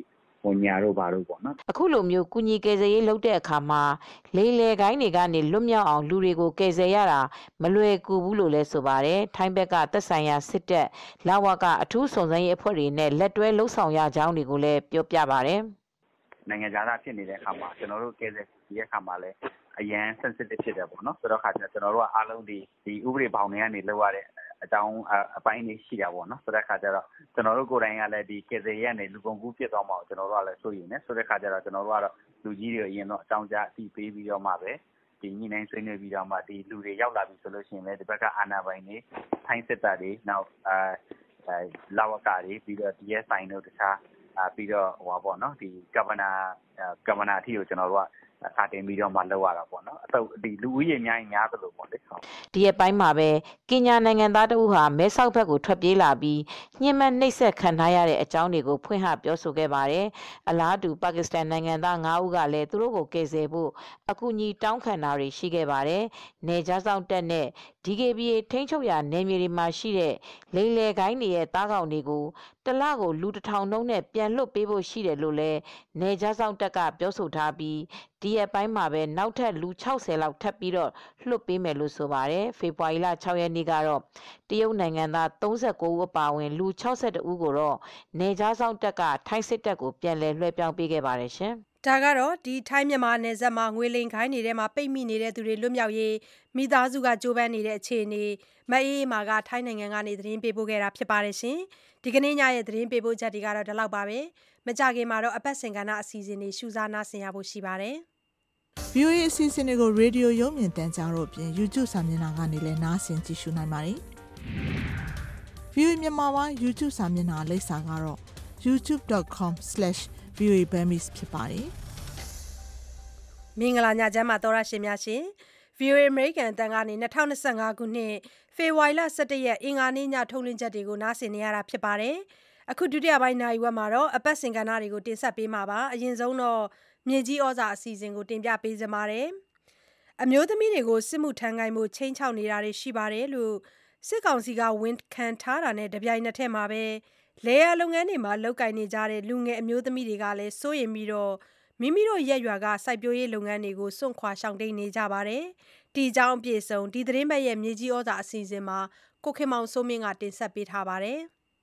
T: ဝန်ညာတို့ဘာတို့ပေါ့နော်
S: အခုလိုမျိုးကုညီကယ်ဆယ်ရေးလုပ်တဲ့အခါမှာလိမ်လည်ကိုင်းတွေကနေလွတ်မြောက်အောင်လူတွေကိုကယ်ဆယ်ရတာမလွယ်ကူဘူးလို့လည်းဆိုပါတယ်ထိုင်းဘက်ကသက်ဆိုင်ရာစစ်တပ်လဝကအထူးစုံစမ်းရေးအဖွဲ့တွေနဲ့လက်တွဲလှုပ်ဆောင်ရကြောင်းတွေကိုလည်းပြောပြပါတယ်
T: နိုင်ငံသားဖြစ်နေတဲ့အခါမှာကျွန်တော်တို့ကယ်ဆယ်ရေးအခါမှာလည်းအရန် sensitive ဖြစ်တယ်ပေါ့နော်ဆိုတော့ခါကျကျွန်တော်တို့ကအားလုံးဒီဒီဥပဒေဘောင်တွေကနေလောက်ရတဲ့အကြောင်းအပိုင်းတွေရှိတာပေါ့နော်ဆိုတဲ့ခါကျတော့ကျွန်တော်တို့ကိုယ်တိုင်ကလည်းဒီကယ်ဆယ်ရေးကနေလူကုန်ကူးဖြစ်သွားမှာကျွန်တော်တို့ကလည်းစိုးရိမ်နေဆိုတဲ့ခါကျတော့ကျွန်တော်တို့ကတော့လူကြီးတွေအရင်တော့အကြောင်းကြားအသိပေးပြီးတော့မှပဲဒီညနေဆွေးနွေးပြီးတော့မှဒီလူတွေရောက်လာပြီဆိုလို့ရှိရင်လည်းဒီဘက်ကအာဏာပိုင်တွေထိုင်းစစ်တပ်တွေနောက်အဲလာဝကတွေပြီးတော့ ဒီ အက်စ် အိုင် တို့တခြားပြီးတော့ဟိုပါပေါ့နော်ဒီ governor governor အထိကိုကျွန်တော်တို့ကအခါတင်ပြီးတော့မှလောက်ရတာပေါ့နော်အတော့ဒီလူဦးရေများရင်များသလိုပေါ့လေ
S: ဒီအပိုင်းမှာပဲကင်ညာနိုင်ငံသားတဦးဟာမဲဆောက်ဘက်ကိုထွက်ပြေးလာပြီးညှဉ်းပန်းနှိပ်စက်ခံထားရတဲ့အကြောင်းတွေကိုဖွင့်ဟပြောဆိုခဲ့ပါတယ်အလားတူပါကစ္စတန်နိုင်ငံသား၅ဦးကလည်းသူတို့ကိုကယ်ဆယ်ဖို့အကူအညီတောင်းခံတာတွေရှိခဲ့ပါတယ်နေကြားဆောင်တက်နဲ့ ဒီ ကေ ဘီ အေ ထိန်းချုပ်ရာနယ်မြေတွေမှာရှိတဲ့လိမ်လည်ကိုင်းတွေရဲ့သားကောင်တွေကိုတလကိုလူတစ်ထောင်နှုန်းနဲ့ပြန်လွတ်ပေးဖို့ရှိတယ်လို့လည်းနေကြားဆောင်တက်ကပြောဆိုထားပြီးဒီအပိုင်းမှာပဲနောက်ထပ်လူ၆၀လောက်ထပ်ပြီးတော့လွတ်ပေးမယ်လို့ဆိုပါတယ်ဖေဖော်ဝါရီလ၆ရက်နေ့ကတော့တရုတ်နိုင်ငံသား၃၉ဦးအပါအဝင်လူ၆၁ဦးကိုတော့နေကြားဆောင်တက်ကထိုင်းစစ်တပ်ကိုပြန်လည်လွှဲပြောင်းပေးခဲ့ပါတယ်ရှင်
B: ဒါကတော့ဒီထိုင်းမြန်မာနယ်စပ်မှာငွေလိမ်ခိုင်းနေတဲ့မှာပိတ်မိနေတဲ့သူတွေလွတ်မြောက်ရေးမိသားစုကကြိုးပမ်းနေတဲ့အခြေအနေမအေးမာကထိုင်းနိုင်ငံကနေသတင်းပေးပို့ခဲ့တာဖြစ်ပါတယ်ရှင်ဒီကနေ့ညရဲ့သတင်းပေးပို့ချက်တွေကတော့ဒီလောက်ပါပဲမကြခင်မှာတော့အပတ်စဉ်ကဏ္ဍအစီအစဉ်တွေရှုစားနားဆင်ရဖို့ရှိပါတယ်
U: ဗီအိုအေ အစီအစဉ်တွေကိုရေဒီယိုရုပ်မြင်သံကြားတို့အပြင် YouTube စာမျက်နှာကနေလည်းနားဆင်ကြည့်ရှုနိုင်ပါတယ် ဗီအိုအေ မြန်မာပိုင်း YouTube စာမျက်နှာလိပ်စာကတော့ ยูทูบ ဒုတ် ကောမ် စလက်ရှ် ဗီအိုအေ ဘမ်မစ် ဖြစ်ပါတယ်
B: မင်္ဂလာညချမ်းပါတော်ရရှင်များရှင် ဗီအိုအေ American အတန်းကနေ၂၀၂၅ခုနှစ်ဖေဖော်ဝါရီလ၁၁ရက်အင်္ဂါနေ့ညထုတ်လွှင့်ချက်တွေကိုနားဆင်နေရတာဖြစ်ပါတယ်အခုဒုတိယပိုင်းနိုင်ဝက်မှာတော့အပတ်စဉ်ကဏ္ဍတွေကိုတင်ဆက်ပေးမှာပါအရင်ဆုံးတော့မြေကြီးဩဇာအစီအစဉ်ကိုတင်ပြပေးစင်ပါတယ်အမျိုးသမီးတွေကိုစစ်မှုထမ်းခိုင်းမှုချိန်ချောက်နေတာတွေရှိပါတယ်လို့စစ်ကောင်စီကဝန်ခံထားတာနဲ့တပြိုင်နက်တည်းမှာပဲလေယာလုပ်ငန်းတွေမှာလုပ်ကိုင်နေကြတဲ့လူငယ်အမျိုးသမီးတွေကလည်းစိုးရိမ်ပြီးတော့မိမိတို့ရက်ရွာကစိုက်ပျိုးရေးလုပ်ငန်းတွေကိုစွန့်ခွာရှောင်တိန်နေကြပါတယ်ဒီအကြောင်းအပြည့်စုံဒီသတင်းပတ်ရဲ့မြေကြီးဩဇာအစီအစဉ်မှာကိုခင်မောင်စိုးမင်းကတင်ဆက်ပေးထားပါတယ်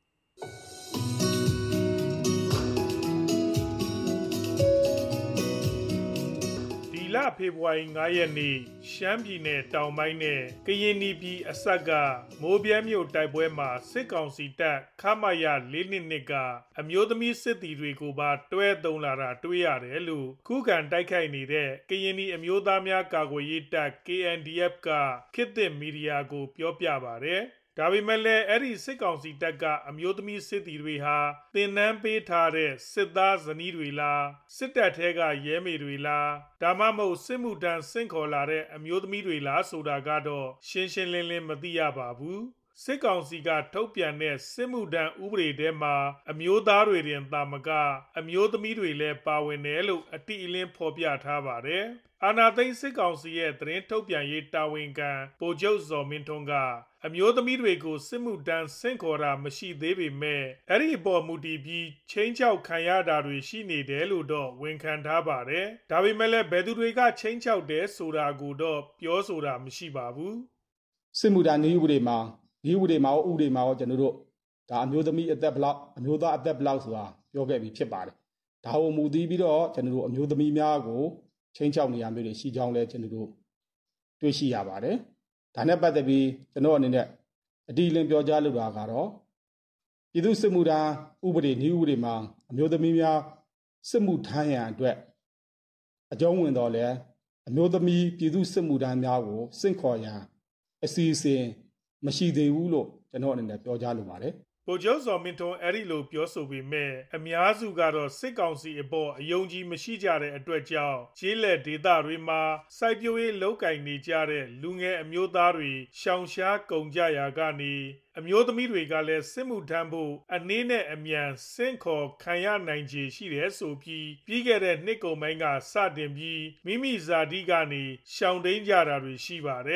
K: လဖေဖော်ဝါရီ၅ရက်နေ့ရှမ်းပြည်နယ်တောင်ပိုင်းနဲ့ကရင်ပြည်အစပ်ကမိုးပြဲမြို့တိုက်ပွဲမှာစစ်ကောင်စီတပ်ခမရ၄၂၂ကအမျိုးသမီးစစ်သည်တွေကိုပါတွဲသုံးလာတာတွေ့ရတယ်လို့ခုခံတိုက်ခိုက်နေတဲ့ကရင်အမျိုးသားများကာကွယ်ရေးတပ် ကေ အန် ဒီ အက်ဖ် ကခေတ်သစ်မီဒီယာကိုပြောပြပါတယ်ဒါပေမဲ့လည်းအဲ့ဒီစစ်ကောင်စီတပ်ကအမျိုးသမီးစစ်သည်တွေဟာသင်တန်းပေးထားတဲ့စစ်သားဇနီးတွေလားစစ်တပ်ထဲကရဲမေတွေလားဒါမှမဟုတ်စစ်မှုထမ်းဆင့်ခေါ်လာတဲ့အမျိုးသမီးတွေလားဆိုတာကတော့ရှင်းရှင်းလင်းလင်းမသိရပါဘူးစစ်ကောင်စီကထုတ်ပြန်တဲ့စစ်မှုထမ်းဥပဒေထဲမှာအမျိုးသားတွေတင်သာမကအမျိုးသမီးတွေလည်းပါဝင်တယ်လို့အတိအလင်းဖော်ပြထားပါတယ်အာဏာသိမ်းစစ်ကောင်စီရဲ့သတင်းထုတ်ပြန်ရေးတာဝန်ခံဗိုလ်ချုပ်ဇော်မင်းထွန်းကအမျိုးသမီးတွေကိုစစ်မှုထမ်းဆင့်ခေါ်တာမရှိသေးပေမဲ့အဲ့ဒီအပေါ်မူတည်ပြီးချင်းချောက်ခံရတာတွေရှိနေတယ်လို့တော့ဝန်ခံထားပါတယ်ဒါပေမဲ့လည်းဘယ်သူတွေကချင်းချောက်တယ်ဆိုတာကိုတော့ပြောဆိုတာမရှိပါဘူး
V: စစ်မှုထမ်းနည်းဥပဒေမှာနည်းဥပဒေမှာဥပဒေမှာကျွန်တော်တို့ဒါအမျိုးသမီးအသက်ဘလောက်အမျိုးသားအသက်ဘလောက်ဆိုတာပြောခဲ့ပြီးဖြစ်ပါတယ်ဒါကိုမူတည်ပြီးတော့ကျွန်တော်တို့အမျိုးသမီးများကိုချင်းချောက်နေရမျိုးတွေရှိကြောင်းလဲကျွန်တော်တို့တွေ့ရှိရပါတယ်ဒါနဲ့ပတ်သက်ပြီးကျွန်တော်အနေနဲ့အတိအလင်းပြောကြားလိုတာကတော့ပြည်သူ့စစ်မှုထမ်းဥပဒေနည်းဥပဒေမှာအမျိုးသမီးများစစ်မှုထမ်းရန်အတွက်အကြောင်းဝင်တော်လဲအမျိုးသမီးပြည်သူ့စစ်မှုထမ်းများကိုစင့်ခေါ်ရန်အစီအစဉ်မရှိသေးဘူးလို့ကျွန်တော်အနေနဲ့ပြောကြားလိုပါတယ်
K: ဗိုလ်ချုပ်ဇော်မင်းထွန်းအဲ့ဒီလိုပြောဆိုပေမဲ့အများစုကတော့စစ်ကောင်စီအပေါ်အယုံကြည်မရှိကြတဲ့အတွက်ကြောင့်ကျေးလက်ဒေသတွေမှာစိုက်ပျိုးရေးလုပ်ကိုင်နေကြတဲ့လူငယ်အမျိုးသားတွေရှောင်ရှားကုန်ကြရာကနေအမျိုးသမီးတွေကလည်းစစ်မှုထမ်းဖို့အနည်းနဲ့အမြန်စင့်ခေါ်ခံရနိုင်ခြေရှိတယ်ဆိုပြီးပြီးခဲ့တဲ့နှစ်ကုန်ပိုင်းကစတင်ပြီးမိမိဇာတိကနေရှောင်တိန်ကြတာတွေရှိပါတယ်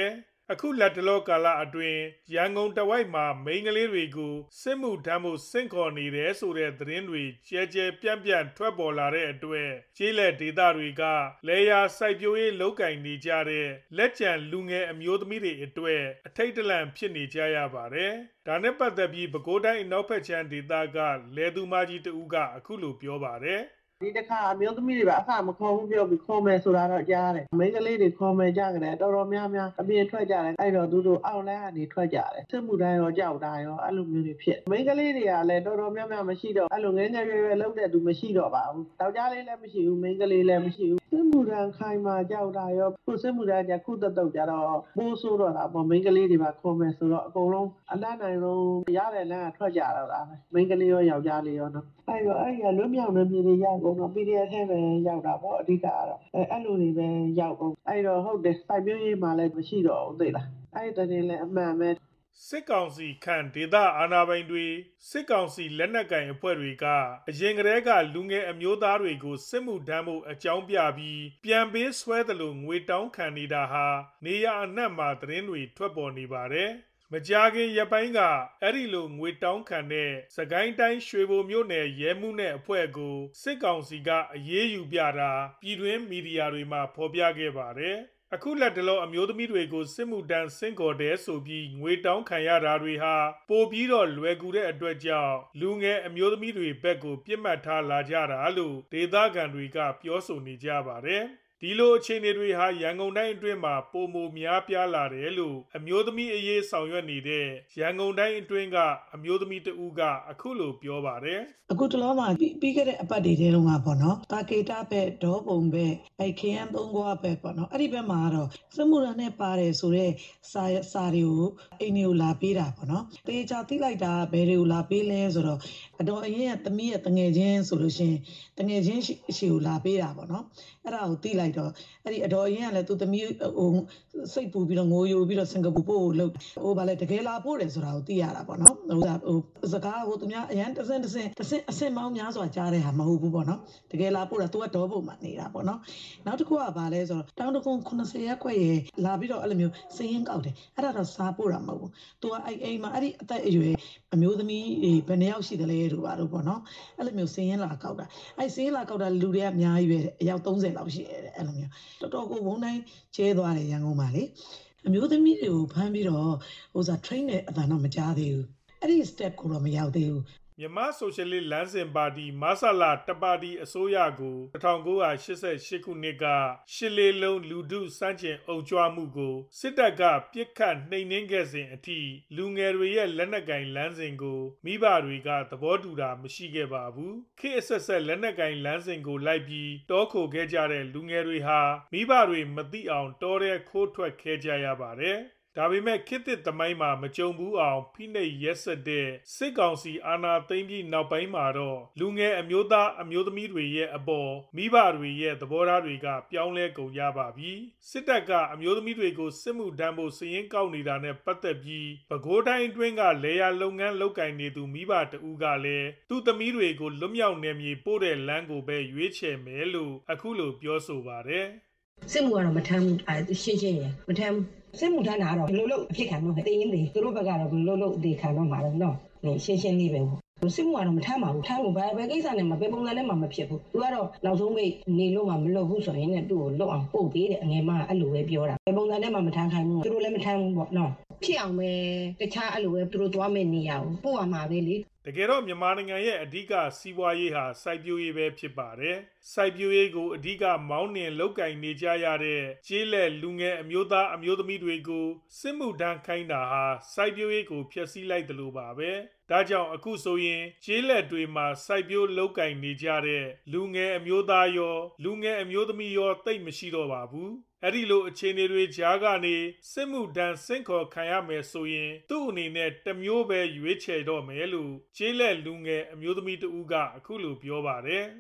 K: အခုလက်တလောကာလအတွင်းရန်ကုန်တဝိုက်မှာမိန်းကလေးတွေကိုစစ်မှုထမ်းဖို့စင့်ခေါ်နေတယ်ဆိုတဲ့သတင်းတွေကျဲကျဲပြန့်ပြန့်ထွက်ပေါ်လာတဲ့အတွက်ကျေးလက်ဒေသတွေကလေယာစိုက်ပျိုးရေးလုပ်ကင်နေကြတဲ့လက်ကျန်လူငယ်အမျိုးသမီးတွေအတွက်အထိတ်တလန့်ဖြစ်နေကြရပါတယ်။ဒါနဲ့ပတ်သက်ပြီးပဲခူးတိုင်းအနောက်ဘက်ခြမ်းဒေသကလယ်သူမကြီးတဦးကအခုလိုပြောပါတယ်။
A: ဒီတစ်ခါအမျိုးသမီးတွေပါအခမခေါ်ဘူးပြောပြီးခေါ်မယ်ဆိုတာတော့ကြားတယ်မိန်းကလေးတွေခေါ်မယ်ကြကြတယ်တော်တော်များများအပြင်ထွက်ကြတယ်အဲ့တော့သူတို့အောက်လမ်းကနေထွက်ကြတယ်စစ်မှုတန်းရောကြောက်တာရောအဲ့လိုမျိုးတွေဖြစ်မိန်းကလေးတွေကလည်းတော်တော်များများမရှိတော့အဲ့လိုငယ်ငယ်ရွယ်ရွယ်လောက်တဲ့သူမရှိတော့ပါဘူးတောက်ကြလေးလည်းမရှိဘူးမိန်းကလေးလည်းမရှိဘူးစစ်မှုတန်းခိုင်မာကြောက်တာရောခုစစ်မှုတန်းကြခုတတုတ်ကြတော့ပိုးဆိုးတော့တာပေါ့မိန်းကလေးတွေပါခေါ်မယ်ဆိုတော့အကုန်လုံးအတန်းနိုင်လုံးရတဲ့လမ်းကထွက်ကြတော့တာမိန်းကလေးရောယောက်ျားလေးရောနော်အဲ့တော့အဲ့ရလွတ်မြောက်နေမြေတွေရကုန်တော့ ပီ ဒီ အက်ဖ် ထဲပဲရောက်တာပေါ့အဓိကကတော့အဲအဲ့လိုတွေပဲရောက်ကုန်အဲ့တော့ဟုတ်တယ်စိုက်ပျိုးရေးမှာလည်းမရှိတော့ဘူးသိလားအဲ့တဲ့နေလည်းအမှန်ပဲ
K: စစ်ကောင်စီခန့်ဒေသအာဏာပိုင်တွေစစ်ကောင်စီလက်နက်ကိုင်အဖွဲ့တွေကအရင်ကတည်းကလူငယ်အမျိုးသားတွေကိုစစ်မှုထမ်းဖို့အကြောင်းပြပြီးပြန်ပေးဆွဲတယ်လို့ငွေတောင်းခံနေတာဟာနေရအနှံ့မှာသတင်းတွေထွက်ပေါ်နေပါတယ်မကြာခင်ရပိုင်းကအဲ့ဒီလိုငွေတောင်းခံတဲ့စကိုင်းတိုင်းရွှေဘိုမြို့နယ်ရဲမှုနဲ့အဖွဲ့ကိုစစ်ကောင်စီကအရေးယူပြတာပြည်တွင်းမီဒီယာတွေမှာဖော်ပြခဲ့ပါတယ်အခုလက်တလောအမျိုးသမီးတွေကိုစစ်မှုတန်းစင့်ခေါ်တဲ့ဆိုပြီးငွေတောင်းခံရတာတွေဟာပိုပြီးတော့လွယ်ကူတဲ့အတွက်ကြောင့်လူငယ်အမျိုးသမီးတွေဘက်ကိုပြစ်မှတ်ထားလာကြတာလို့ဒေသခံတွေကပြောဆိုနေကြပါတယ်ဒီလိုအခြေအနေတွေဟာရန်ကုန်တိုင်းအတွင်းမှာပုံမများပြားလာတယ်လို့အမျိုးသမီးအရေးဆောင်ရွက်နေတဲ့ရန်ကုန်တိုင်းအတွင်းကအမျိုးသမီးတဦးကအခုလိုပြောပါတယ်
A: အခုတလောမှာပြီးခဲ့တဲ့အပတ်တွေထဲတုန်းကပေါ့နော်တာကေတာဘက်ဒေါပုံဘက်အဲခရမ်းသုံးခွားဘက်ပေါ့နော်အဲ့ဒီဘက်မှာကတော့စစ်မှုရနဲ့ပါတယ်ဆိုတော့စာစာတွေကိုအိမ်တွေကိုလာပေးတာပေါ့နော်တေချာသိလိုက်တာဘယ်တွေကိုလာပေးလဲဆိုတော့အတော်အရင်ကသမီးရဲ့တငယ်ချင်းဆိုလို့ရှိရင်တငယ်ချင်းရှိကိုလာပေးတာပေါ့နော်အဲ့ဒါကိုသိလိုက်တော့အဲ့ဒီအတော်အရင်ကလည်းသူသမီးဟိုစိတ်ပူပြီးတော့ငိုယိုပြီးတော့စင်ကာပူပို့ကိုလှုပ်ဟိုဗာလဲတကယ်လာပို့တယ်ဆိုတာကိုသိရတာပေါ့နော်ဟိုဟိုစကားဟိုသူများအရင်တစင်တစင်တစင်အစင်မောင်းများစွာကြားတဲ့ဟာမဟုတ်ဘူးပေါ့နော်တကယ်လာပို့တာသူကဒေါပုံမှာနေတာပေါ့နော်နောက်တစ်ခုကဗာလဲဆိုတော့တောင်တကုန်းခုနှစ်ဆယ်ရက်ခွဲရလာပြီးတော့အဲ့လိုမျိုးစည်ရင်ကောက်တယ်အဲ့ဒါတော့စားပို့တာမဟုတ်ဘူးသူကအဲ့အိမ်မှာအဲ့ဒီအသက်အရွယ်အမျိုးသမီးဘယ်နှယောက်ရှိတယ်လဲတို့ပါတော့ပေါ့နော်အဲ့လိုမျိုးစည်ရင်လာကောက်တာအဲ့စည်ရင်လာကောက်တာလူတွေကအများကြီးပဲအယောက်သုံးဆယ်လောက်ရှိတယ်အဲ့လိုမျိုးတော်တော်ကိုဝုန်းတိုင်းကျဲသွားတယ်ရန်ကုန်မှာလေအမျိုးသမီးတွေကိုဖမ်းပြီးတော့ဟိုစား train နဲ့အတန်တော့မကြားသေးဘူးအဲ့ဒီ step ကိုတော့မရောက်သေးဘူး
K: မြန်မာဆိုရှယ်လစ်လမ်းစဉ်ပါတီမဆလာတပါတီအစိုးရကို၁၉၈၈ခုနှစ်ကရှစ်လေးလုံးလူထုစန့်ကျင်အုံကြွမှုကိုစစ်တပ်ကပြစ်ခတ်နှိမ်နင်းခဲ့စဉ်အထိလူငယ်တွေရဲ့လက်နက်ကင်လမ်းစဉ်ကိုမိဘတွေကသဘောတူတာမရှိခဲ့ပါဘူးခေတ်အဆက်ဆက်လက်နက်ကင်လမ်းစဉ်ကိုလိုက်ပြီးတောခိုခဲ့ကြတဲ့လူငယ်တွေဟာမိဘတွေမသိအောင်တောထဲခိုးထွက်ခဲ့ကြရပါတယ်ဒါပေမဲ့ခေတ်သစ်သမိုင်းမှာမကြုံဘူးအောင်ဖိနှိပ်ရက်စက်တဲ့စစ်ကောင်စီအာဏာသိမ်းပြီးနောက်ပိုင်းမှာတော့လူငယ်အမျိုးသားအမျိုးသမီးတွေရဲ့အပေါ်မိဘတွေရဲ့သဘောထားတွေကပြောင်းလဲကုန်ကြပါပြီစစ်တပ်ကအမျိုးသမီးတွေကိုစစ်မှုထမ်းဖို့စည်ရင်းကောက်နေတာနဲ့ပတ်သက်ပြီးပဲခူးတိုင်းအတွင်းကလေယာလုပ်ငန်းလုပ်ကင်နေသူမိဘတဦးကလည်းသူ့သမီးတွေကိုလွတ်မြောက်နေမြေပို့တဲ့လမ်းကိုပဲရွေးချယ်မယ်လို့အခုလိုပြောဆိုပါတယ်
G: စစ်မှုကတော့မထမ်းဘူးအဲရှင်းရှင်းရမထမ်းဘူးစစ်မှုထမ်းတာကတော့ဘယ်လိုလုပ်အဖြစ်ခံတော့တင်းရင်တွေသူတို့ဘက်ကတော့ဘယ်လိုလုပ်အသေးခံတော့မှာတော့နော်ရှင်းရှင်းလေးပဲစစ်မှုကတော့မထမ်းပါဘူးထမ်းလို့ဘယ်ဘယ်ကိစ္စနဲ့မှဘယ်ပုံစံနဲ့မှမဖြစ်ဘူးသူကတော့နောက်ဆုံးပိတ်နေလို့မှမလုပ်ဘူးဆိုရင်လည်းသူ့ကိုလွတ်အောင်ပို့ပေးတယ်အငယ်မအဲ့လိုပဲပြောတာဘယ်ပုံစံနဲ့မှမထမ်းခိုင်းဘူးသူတို့လည်းမထမ်းဘူးပေါ့နော်ဖြစ်အောင်ပဲတခြားအဲ့လိုပဲသူတို့သွားမဲ့နေရအောင်ပို့ရမှာပဲလေ
K: တကယ်တော့မြန်မာနိုင်ငံရဲ့အဓိကစီးပွားရေးဟာစိုက်ပျိုးရေးပဲဖြစ်ပါတယ်။စိုက်ပျိုးရေးကိုအဓိကမောင်းနှင်လုပ်ကင်နေကြရတဲ့ကျေးလက်လူငယ်အမျိုးသားအမျိုးသမီးတွေကိုစစ်မှုထမ်းခိုင်းတာဟာစိုက်ပျိုးရေးကိုဖျက်ဆီးလိုက်တယ်လို့ပါပဲ။ဒါကြောင့်အခုဆိုရင်ကျေးလက်တွေမှာစိုက်ပျိုးလုပ်ကင်နေကြတဲ့လူငယ်အမျိုးသားရောလူငယ်အမျိုးသမီးရောတိတ်မရှိတော့ပါဘူး။အဲ့ဒီလိုအခြေအနေတွေကြားကနေစစ်မှုထမ်းစင့်ခေါ်ခံရမယ်ဆိုရင်သူ့အနေနဲ့တမျိုးပဲရွေးချယ်တော့မယ်လို့ကျေးလက်လူငယ်အမျိုးသမီးတဦးကအခုလိုပြောပါတယ်
G: မ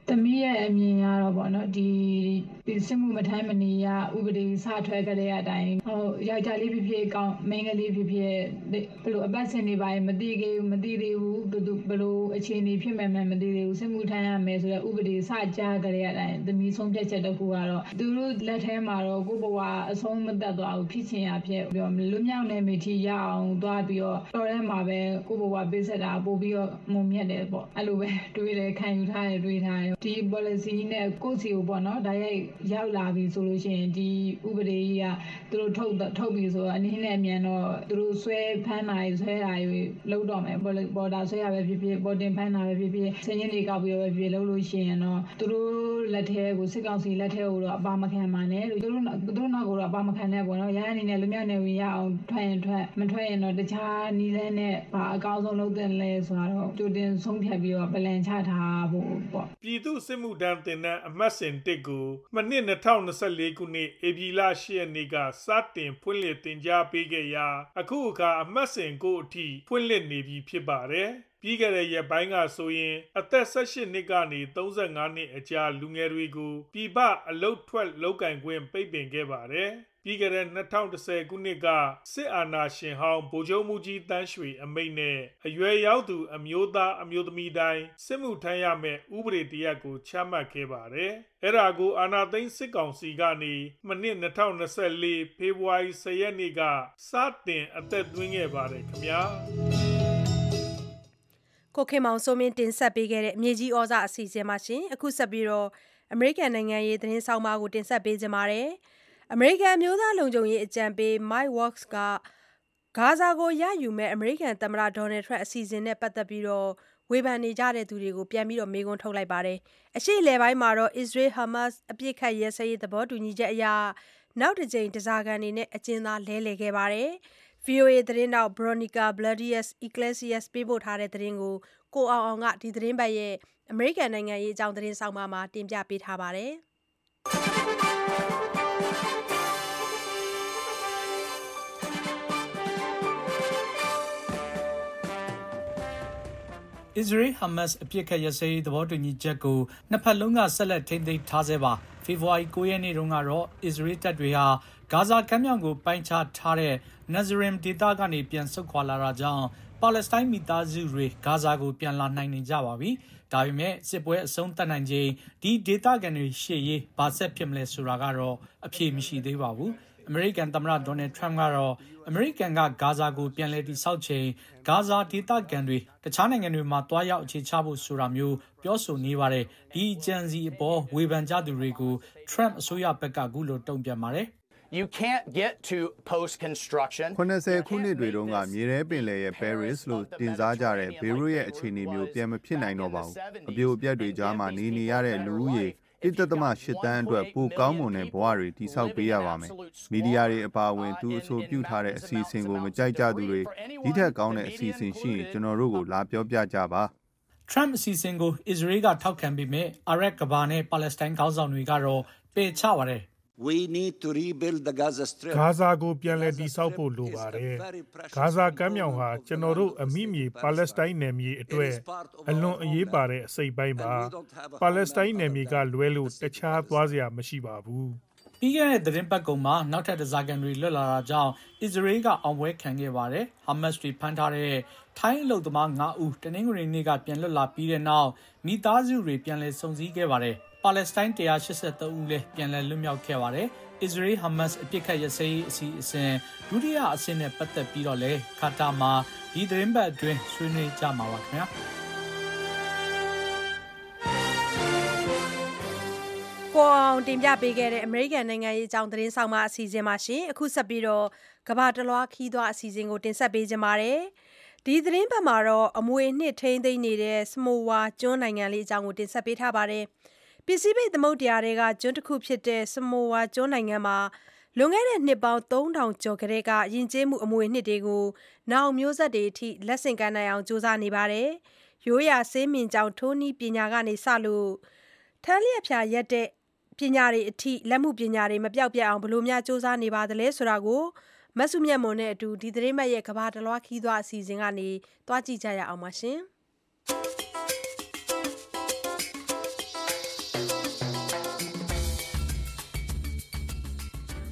C: သမီးရဲ့အမြင်ကတော့ပေါ့နော်ဒီဒီစစ်မှုမထမ်းမနေရဥပဒေစထွက်ကြတဲ့အတိုင်းဟိုယောက်ျားလေးဖြစ်ဖြစ်ကောင်းမိန်းကလေးဖြစ်ဖြစ်ဘလို့အပတ်စဉ်နေပါရင်မသိသေးဘူးမသိသေးဘူးဘလို့ဘလို့အခြေအနေဖြစ်မှန်းမသိသေးဘူးစစ်မှုထမ်းရမယ်ဆိုတော့ဥပဒေစကြားကြတဲ့အတိုင်းသမီးဆုံးဖြတ်ချက်တစ်ခုကတော့သူတို့လက်ထဲမှာတော့ကိုဘဝအဆုံးမသက်သွားဘူးဖြစ်ချင်ရဖြစ်ပြောလွတ်မြောက်နေမိထီရအောင်သွားပြီးတော့တော်ထဲမှာပဲကိုဘဝပေးဆက်တာပို့ပြီးတော့မုံမြတ်တယ်ပေါ့အဲ့လိုပဲတွေးတယ်ခံယူထားတယ်တွေးထားတယ်ဒီ policy နဲ့ကိုယ့်စီကိုပေါ့နော်ဒါရိုက်ရောက်လာပြီဆိုလို့ရှိရင်ဒီဥပဒေကြီးကသူတို့ထုတ်ထုတ်ပြီဆိုတော့အနည်းနဲ့အမြန်တော့သူတို့ဆွဲဖမ်းတာဆွဲတာတွေလုပ်တော့မယ်ပေါ်တာဆွဲရပဲဖြစ်ဖြစ်ပေါ်တင်ဖမ်းတာပဲဖြစ်ဖြစ်စင်ရင်တွေကောက်ပြီးပဲဖြစ်လုပ်လို့ရှိရင်တော့သူတို့လက်ထဲကိုစစ်ကောင်စီလက်ထဲကိုတော့အပါမခံပါနဲ့သူတို့သူတို့နောက်ကိုတော့အပါမခံနဲ့ပေါ့နော်ရဟန်းအနေနဲ့လူမျိုးနယ်ဝင်ရအောင်ထွက်ရင်ထွက်မထွက်ရင်တော့တခြားနီးလဲနဲ့ဘာအကောင်းဆုံးလုပ်တဲ့လဲဆိုတော့ကြိုတင်ဆုံးဖြတ်ပြီးတော့ပလန်ချထားဖို့ပေါ့
K: ပြည်သူစစ်မှုထမ်းတင်တဲ့အမှတ်စဉ်တစ်ကိုမနှစ်၂၀၂၄ခုနှစ်ဧပြီလ၈ရက်နေ့ကစတင်ဖွင့်လှစ်တင်ကြားပေးခဲ့ရာအခုအခါအမှတ်စဉ်ကိုအထိဖွင့်လှစ်နေပြီဖြစ်ပါတယ်ပြီးခဲ့တဲ့ရက်ပိုင်းကဆိုရင်အသက်၁၈နှစ်ကနေ၃၅နှစ်အကြားလူငယ်တွေကိုပြည်ပအလုပ်ထွက်လုပ်ကင်ခွင့်ပိတ်ပင်ခဲ့ပါတယ်ပြီးခဲ့တဲ့၂၀၁၀ခုနှစ်ကစစ်အာဏာရှင်ဟောင်းဗိုလ်ချုပ်မှုကြီးတန်းရွှေအမိန့်နဲ့အရွယ်ရောက်သူအမျိုးသားအမျိုးသမီးတိုင်းစစ်မှုထမ်းရမယ့်ဥပဒေတရပ်ကိုချမှတ်ခဲ့ပါတယ်။အဲ့ဒါကိုအာဏာသိမ်းစစ်ကောင်စီကနေမနှစ်၂၀၂၄ဖေဖော်ဝါရီ၁၀ရက်နေ့ကစတင်အသက်သွင်းခဲ့ပါတယ်ခင်ဗျာ။
B: ကိုခင်မောင်စိုးမင်းတင်ဆက်ပေးခဲ့တဲ့မြေကြီးဩဇာအစီအစဉ်မှာရှင်အခုဆက်ပြီးတော့အမေရိကန်နိုင်ငံရေးသတင်းဆောင်မကိုတင်ဆက်ပေးကြပါမယ်။အမေရိကန်မျိုးသားလုံခြုံရေးအကြံပေး Mike Waltz ကဂါဇာကိုရယူမဲ့အမေရိကန်သမ္မတဒေါ်နယ်ထရန့်အစီအစဉ်နဲ့ပတ်သက်ပြီးတော့ဝေဖန်နေကြတဲ့သူတွေကိုပြန်ပြီးတော့မေးခွန်းထုတ်လိုက်ပါတယ်။အရှေ့အလယ်ပိုင်းမှာတော့ Israel Hamas အပြစ်ခတ်ရဲစဲရေးသဘောတူညီချက်အရနောက်တစ်ကြိမ်တစားကန်နေနဲ့အကျဉ်းသားလဲလှယ်ခဲ့ပါတယ်။ V O A သတင်းတောက် Veronica Balderas Iglesias ပေးပို့ထားတဲ့သတင်းကိုကိုအောင်အောင်ကဒီသတင်းပတ်ရဲ့အမေရိကန်နိုင်ငံရေးအကြောင်းသတင်းဆောင်မှာတင်ပြပေးထားပါတယ်။
I: Israel Hamas အပြစ်ခတ်ရစဲရေးသဘောတူညီချက်ကိုနှစ်ဖက်လုံးကဆက်လက်ထိန်းသိမ်းထားဆဲပါဖေဖော်ဝါရီ၉ရက်နေ့တုန်းကတော့ Israel တပ်တွေဟာဂါဇာကမ်းမြောင်ကိုပိုင်းခြားထားတဲ့ Nazarene ဒေသကနေပြန်ဆုတ်ခွာလာတာကြောင့်ပါလက်စတိုင်းမိသားစုတွေဂါဇာကိုပြန်လာနိုင်နေကြပါပြီဒါပေမဲ့စစ်ပွဲအဆုံးသတ်နိုင်ချိန်ဒီဒေသခံတွေရှေ့ရေးဘာဆက်ဖြစ်မလဲဆိုတာကတော့အဖြေမရှိသေးပါဘူးအမေရိကန်သမ္မတဒေါ်နယ်ထရန့်ကတော့အမေရိကန်ကဂါဇာကိုပြန်လည်တည်ဆောက်ချိန်ဂါဇာဒေသခံတွေတခြားနိုင်ငံတွေမှာတွားရောက်အခြေချဖို့ဆိုတာမျိုးပြောဆိုနေပါတယ်ဒီအကြံစီအပေါ်ဝေဖန်ကြသူတွေကိုထရန့်အစိုးရဘက်ကအခုလိုတုံ့ပြန်ပါတယ်
J: You can't get to post construction
O: ခုနှစ်ဆယ်ခုနှစ်တွေတုန်းကမြေထဲပင်လယ်ရဲ့ Paris လို့တင်စားကြတဲ့ဘေရွတ်ရဲ့အခြေအနေမျိုးပြန်မဖြစ်နိုင်တော့ပါဘူးအပြိုအပျက်တွေကြားမှာနေနေရတဲ့လူဦးရေတစ်သက်သမရှစ်တန်းအတွက်ပိုကောင်းမွန်တဲ့ဘဝတွေတည်ဆောက်ပေးရပါမယ်။မီဒီယာတွေအပါအဝင်သူအဆိုပြုထားတဲ့အစီအစဉ်ကိုမကြိုက်ကြသူတွေဒီထက်ကောင်းတဲ့အစီအစဉ်ရှိရင်ကျွန်တော်တို့ကိုလာပြောပြကြပါ
I: ။ Trump အစီအစဉ်ကို Israel ကထောက်ခံပေမဲ့အာရပ်ကဘာနဲ့ပါလက်စတိုင်းခေါင်းဆောင်တွေကတော့ပယ်ချပါတယ်။
W: We need to rebuild the Gaza Strip.
K: ဂါဇာကိုပြန်လည်တည်ဆောက်ဖို့လိုပါတယ်။ဂါဇာကမ်းမြောင်ဟာကျွန်တော်တို့အမိမြေပါလက်စတိုင်းနယ်မြေအတွက်အလွန်အရေးပါတဲ့အစိတ်ပိုင်းပါ။ပါလက်စတိုင်းနယ်မြေကလွဲလို့တခြားသွားစရာမရှိပါဘူး
I: ။ပြီးခဲ့တဲ့သတင်းပတ်ကုံမှာနောက်ထပ်တစားကန်တွေလွတ်လာတာကြောင့် Israel ကအောင်ပွဲခံခဲ့ပါတယ်။ Hamas တွေဖမ်းထားတဲ့ထိုင်းအလုပ်သမား၅ဦးတနင်္ဂနွေနေ့ကပြန်လွတ်လာပြီးတဲ့နောက်မိသားစုတွေပြန်လည်စုံစည်းခဲ့ပါတယ်။ပါလက်စတိုင်းone hundred eighty-threeဦးလည်းပြန်လည်လွတ်မြောက်ခဲ့ပါတယ်။ Israel Hamas အပြစ်ခတ်ရစဲရေးအစီအစဉ်ဒုတိယအဆင့်နဲ့ပတ်သက်ပြီးတော့လည်းကာတာမှာဒီသတင်းပတ်အတွင်းဆွေးနွေးကြမှာပါခင်ဗျာ
B: ကိုအောင်တင်ပြပေးခဲ့တဲ့အမေရိကန်နိုင်ငံရေးအကြောင်းသတင်းဆောင်မအစီအစဉ်မှာရှင်အခုဆက်ပြီးတော့ကမ္ဘာတလွှားခီးသွွားအစီအစဉ်ကိုတင်ဆက်ပေးကြပါမယ်ဒီသတင်းပတ်မှာတော့အမွေနှစ်ထိန်းသိမ်းနေတဲ့စမိုဝါကျွန်းနိုင်ငံလေးအကြောင်းကိုတင်ဆက်ပေးထားပါတယ်ပစ္စည်းပိတ်သမုဒ္ဒရာတွေကကျွန်းတစ်ခုဖြစ်တဲ့စမိုဝါကျွန်းနိုင်ငံမှာလွန်ခဲ့တဲ့နှစ်ပေါင်းသုံးထောင်ကျော်ကလေးကယဉ်ကျေးမှုအမွေနှစ်တွေကိုနောက်မျိုးဆက်တွေအထိလက်ဆင့်ကမ်းနိုင်အောင်စူးစမ်းနေပါတယ်။ရိုးရာဆေးမြင့်ကြောင်ထိုးနီးပညာကနေစလို့ထမ်းလျက်ဖြာရက်တဲ့ပညာတွေအထိလက်မှုပညာတွေမပြောက်ပြတ်အောင်ဘယ်လိုများစူးစမ်းနေပါသလဲဆိုတာကိုမဆုမြတ်မွန်နဲ့အတူဒီသတင်းပတ်ရဲ့ကဘာတလွှားခီးသွွားအစီအစဉ်ကနေတွားကြည့်ကြရအောင်ပါရှင်။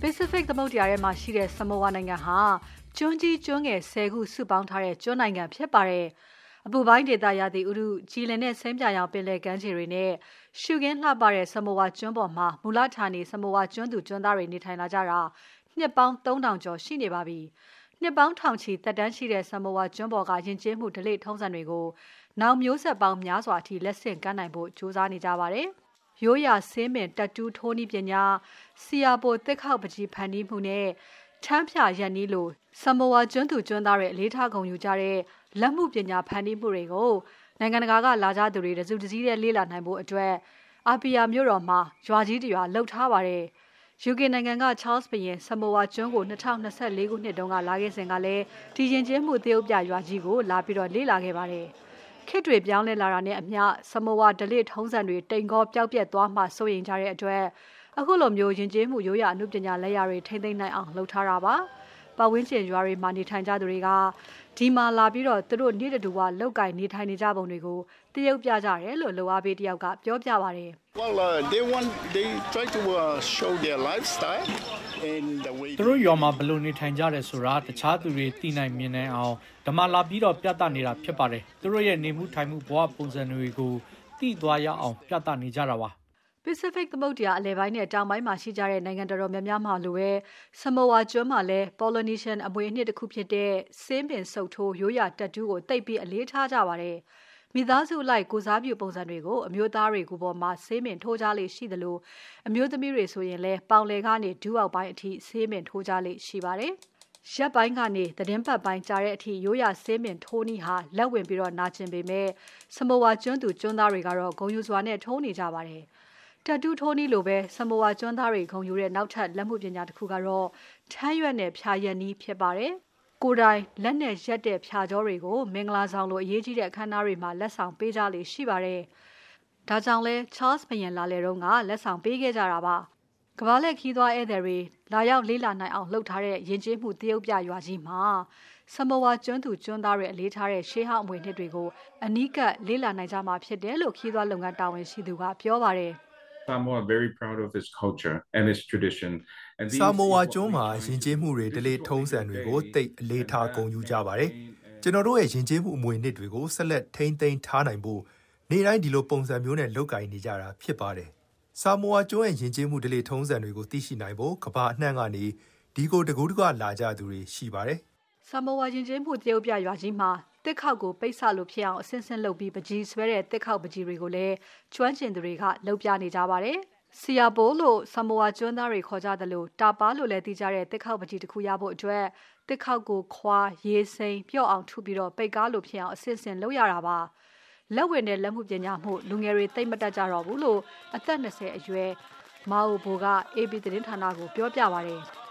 E: Pacific သမုဒ္ဒရာထဲမှာရှိတဲ့ Samoa နိုင်ငံဟာကျွန်းကြီးကျွန်းငယ်ဆယ်ခုစုပေါင်းထားတဲ့ကျွန်းနိုင်ငံဖြစ်ပါတယ်။အပူပိုင်းဒေသရာသီဥတုကြီးလင်တဲ့ဆင်းပြရောင်ပင်လယ်ကမ်းခြေတွေနဲ့ရှုခင်းလှပတဲ့ Samoa ကျွန်းပေါ်မှာမူလဌာနေ Samoa ကျွန်းသူကျွန်းသားတွေနေထိုင်လာကြတာနှစ်ပေါင်းသုံးထောင်ကျော်ရှိနေပါပြီ။နှစ်ပေါင်းထောင်ချီသက်တမ်းရှိတဲ့ Samoa ကျွန်းပေါ်ကယဉ်ကျေးမှုဓလေ့ထုံးစံတွေကိုနောက်မျိုးဆက်ပေါင်းများစွာအထိလက်ဆင့်ကမ်းနိုင်ဖို့ကြိုးစားနေကြပါတယ်။ရိုးရာဆင်းမင်တက်တူးထိုးနည်းပညာဆီယာပိုတစ်ခေါက်ပကြီးဖန်တီးမှုနဲ့ချမ်းဖြာရန်နီးလို Samoa ကျွန်းသူကျွန်းသားတွေအလေးထားဂုဏ်ယူကြတဲ့လက်မှုပညာဖန်တီးမှုတွေကိုနိုင်ငံတကာကလာကြသူတွေတစုတစည်းနဲ့လေ့လာနိုင်ဖို့အတွက်အာပီယာမြို့တော်မှာရွာကြီးတရွာလှုပ်ထားပါတယ်။ ယူကေ နိုင်ငံက Charles ဘုရင် Samoa ကျွန်းကို၂၀၂၄ခုနှစ်တုန်းကလာခဲ့စဉ်ကလည်းဒီယဉ်ကျေးမှုသရုပ်ပြရွာကြီးကိုလာပြီးတော့လေ့လာခဲ့ပါတယ်။ခေတ်တွေပြောင်းလဲလာတာနဲ့အမျှ Samoa ဓလေ့ထုံးစံတွေတိမ်ကောပျောက်ပြက်သွားမှစိုးရိမ်ကြတဲ့အတွက်အခုလိုမျိုးယဉ်ကျေးမှုရိုးရာအမှုပညာလက်ရာတွေထိမ့်သိမ်းနိုင်အောင်လုပ်ထားတာပါ။ပတ်ဝန်းကျင်ရွာတွေမှာနေထိုင်ကြသူတွေကဒီမှာလာပြီးတော့သူတို့နေ့တူဝလောက်ကင်နေထိုင်နေကြပုံတွေကိုတရုပ်ပြကြတယ်လို့လိုအားပေးတယောက်ကပြောပြပါတယ်။
L: Well, uh, they want they try to uh, show their lifestyle in the way
I: သူတို့ရွာမှာဘယ်လိုနေထိုင်ကြတယ်ဆိုတာတခြားသူတွေသိနိုင်မြင်နိုင်အောင်ဓမ္မလာပြီးတော့ပြသနေတာဖြစ်ပါတယ်။သူတို့ရဲ့နေမှုထိုင်မှုဘဝပုံစံတွေကိုသိသွားရအောင်ပြသနေကြတာပါ။
E: Pacific သမုဒ္ဒရာအလယ်ပိုင်းနဲ့တောင်ပိုင်းမှာရှိကြတဲ့နိုင်ငံတော်များများမှာလိုပဲ Samoa ကျွန်းမှာလည်း Polynesian အမွေအနှစ်တစ်ခုဖြစ်တဲ့ဆင်းပင်စုပ်ထိုးရိုးရာတက်တူးကိုတိတ်ပြီးအလေးထားကြပါတယ်။မိသားစုအလိုက်ကိုစားပြုပုံစံတွေကိုအမျိုးသားတွေကိုပေါ်မှာဆေးမင်ထိုးကြလေရှိသလိုအမျိုးသမီးတွေဆိုရင်လည်းပေါင်လေကနေဒူးအောက်ပိုင်းအထိဆေးမင်ထိုးကြလေရှိပါတယ်။ရက်ပိုင်းကနေသတင်းပတ်ပိုင်းကြားတဲ့အထိရိုးရာဆေးမင်ထိုးနည်းဟာလက်ဝင်ပြီးတော့နာကျင်ပေမဲ့ Samoa ကျွန်းသူကျွန်းသားတွေကတော့ဂုဏ်ယူစွာနဲ့ထိုးနေကြပါတယ်။တက်တူးထိုးနည်းလိုပဲ Samoa ကျွန်းသားတွေဂုဏ်ယူတဲ့နောက်ထပ်လက်မှုပညာတစ်ခုကတော့ထမ်းရွက်နဲ့ဖြာရက်နည်းဖြစ်ပါတယ်။ကိုယ်တိုင်လက်နဲ့ရက်တဲ့ဖြာကြောတွေကိုမင်္ဂလာဆောင်လိုအရေးကြီးတဲ့အခမ်းအနားတွေမှာလက်ဆောင်ပေးကြလေရှိပါတယ်။ဒါကြောင့်လဲ Charles ဘုရင်လာလေတုန်းကလက်ဆောင်ပေးခဲ့ကြတာပါ။ကမ္ဘာလှည့်ခီးသွားဧည့်သည်တွေလာရောက်လေ့လာနိုင်အောင်လှုပ်ထားတဲ့ယဉ်ကျေးမှုသရုပ်ပြရွာကြီးမှာ Samoa ကျွန်းသူကျွန်းသားတွေအလေးထားတဲ့ရှေးဟောင်းအမွေအနှစ်တွေကိုအနီးကပ်လေ့လာနိုင်ကြမှာဖြစ်တယ်လို့ခီးသွားလုပ်ငန်းတာဝန်ရှိသူကပြောပါတယ်။
N: Samoa very proud of its culture and its tradition
M: and Samoa ကျွန်းမှာယဉ်ကျေးမှုတွေဓလေ့ထုံးစံတွေကိုတိတ်အလေးထားဂုဏ်ယူကြပါတယ်။ကျွန်တော်တို့ရဲ့ယဉ်ကျေးမှုအမွေအနှစ်တွေကိုဆက်လက်ထိန်းသိမ်းထားနိုင်ဖို့နေ့တိုင်းဒီလိုပုံစံမျိုးနဲ့လုပ်ကိုင်နေကြတာဖြစ်ပါတယ်။ Samoa ကျွန်းရဲ့ယဉ်ကျေးမှုဓလေ့ထုံးစံတွေကိုသိရှိနိုင်ဖို့ကမ္ဘာအနှံ့ကနေဒီကိုတကူးတကလာကြသူတွေရှိပါတယ်။
E: Samoa ယဉ်ကျေးမှုသရုပ်ပြရွာကြီးမှာတစ်ခေါက်ကိုပိတ်ဆလို့ဖြစ်အောင်အဆင့်ဆင့်လုပ်ပြီးပကြီးဆွဲတဲ့တစ်ခေါက်ပကြီးတွေကိုလည်းကျွမ်းကျင်သူတွေကလုပ်ပြနေကြပါတယ်။ Siapo လို့ Samoa ကျွန်းသားတွေခေါ်ကြတယ်လို့တာပါလို့လည်းသိကြတဲ့တစ်ခေါက်ပကြီးတစ်ခုရဖို့အတွက်တစ်ခေါက်ကိုခွာရေးစိမ်းပြော့အောင်ထုပြီးတော့ပိတ်ကားလို့ဖြစ်အောင်အဆင့်ဆင့်လုပ်ရတာပါ။လက်ဝင်တဲ့လက်မှုပညာမှုလူငယ်တွေသိမ့်မတတ်ကြတော့ဘူးလို့အသက်၂၀အရွယ်မာအိုဘိုက A B သတင်းဌာနကိုပြောပြပါတယ်။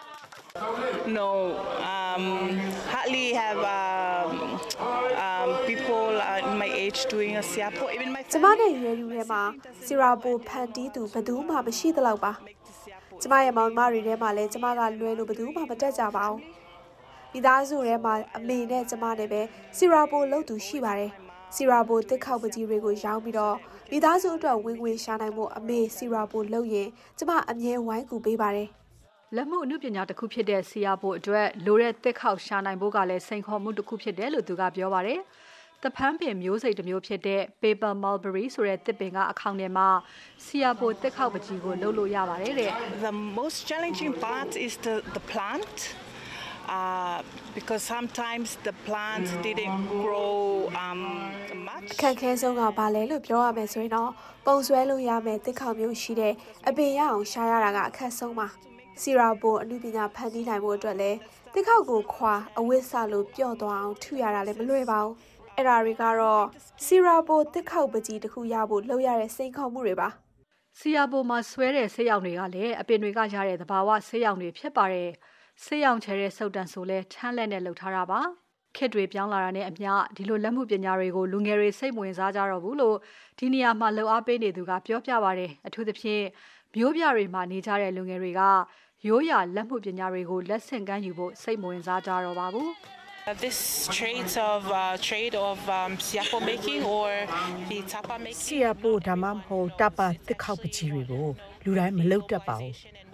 X: No, um, hardly have um, um, people uh, my age doing a siapo. Even my
R: ကျမနဲ့ရွယ်လူတွေမှာစီရာပိုဖန်တီးသူဘယ်သူမှမရှိသလောက်ပါ။ကျမရဲ့မောင်မတွေထဲမှာလည်းကျမကလွယ်လို့ဘယ်သူမှမတက်ကြပါဘူး။မိသားစုထဲမှာအမေနဲ့ကျမနဲ့ပဲစီရာပိုလုပ်သူရှိပါတယ်။စီရာပိုတစ်ခေါက်ပကြီးတွေကိုရောင်းပြီးတော့မိသားစုအတွက်ဝင်ငွေရှာနိုင်မှုအမေစီရာပိုလုပ်ရင်ကျမအမြဲဝိုင်းကူပေးပါတယ်။
E: လက်မှုအမှုပညာတစ်ခုဖြစ်တဲ့ဆီယာပိုအတွက်လိုတဲ့တစ်ခေါက်ရှာနိုင်ဖို့ကလည်းစိန်ခေါ်မှုတစ်ခုဖြစ်တယ်လို့သူကပြောပါတယ်။တဖန်းပင်မျိုးစိတ်တစ်မျိုးဖြစ်တဲ့ Paper Mulberry ဆိုတဲ့တစ်ပင်ကအခေါင်ထဲမှာဆီယာပိုတစ်ခေါက်ပကြီးကိုလှုပ်လို့ရပါတယ်တဲ့။
X: The most challenging part is the the plant uh because sometimes the plant didn't grow um much
R: အခက်ခဲဆုံးကဘာလဲလို့ပြောရမယ်ဆိုရင်တော့ပုံဆွဲလို့ရမယ်တစ်ခေါက်မျိုးရှိတဲ့အပင်ရအောင်ရှာရတာကအခက်ဆုံးပါစီရာပိုအမှုပညာဖန်တီးနိုင်ဖို့အတွက်လည်းတစ်ခေါက်ကိုခွာအဝတ်စလို့ပျော့သွားအောင်ထုရတာလည်းမလွယ်ပါဘူးအဲ့ဒါတွေကတော့စီရာပိုတစ်ခေါက်ပကြီးတစ်ခုရဖို့လုပ်ရတဲ့စိန်ခေါ်မှုတွေပါ
E: စီယာပိုမှာဆွဲတဲ့ဆေးရောင်တွေကလည်းအပင်တွေကရတဲ့သဘာဝဆေးရောင်တွေဖြစ်ပါတယ်ဆေးရောင်ချဲတဲ့စုပ်တန်ဆိုလဲထန်းလက်နဲ့လှုပ်ထားတာပါခေတ်တွေပြောင်းလာတာနဲ့အမျှဒီလိုလက်မှုပညာတွေကိုလူငယ်တွေစိတ်ဝင်စားကြတော့ဘူးလို့ဒီနေရာမှာလှုပ်အားပေးနေသူကပြောပြပါတယ်အထူးသဖြင့်မျိုးပြတွေမှာနေကြတဲ့လူငယ်တွေကရိုးရာလက်မှုပညာတွေကိုလက်ဆင့်ကမ်းယူဖို့စိတ်ဝင်စားကြတော့ပါဘူး
X: This trade of uh, trade of um, siapo making or the tapa making
Y: siapo ဒါမှမဟုတ် tapa တစ်ခေါက်ပကြီးတွေကိုလူတိုင်းမလုပ်တတ်ပါဘူး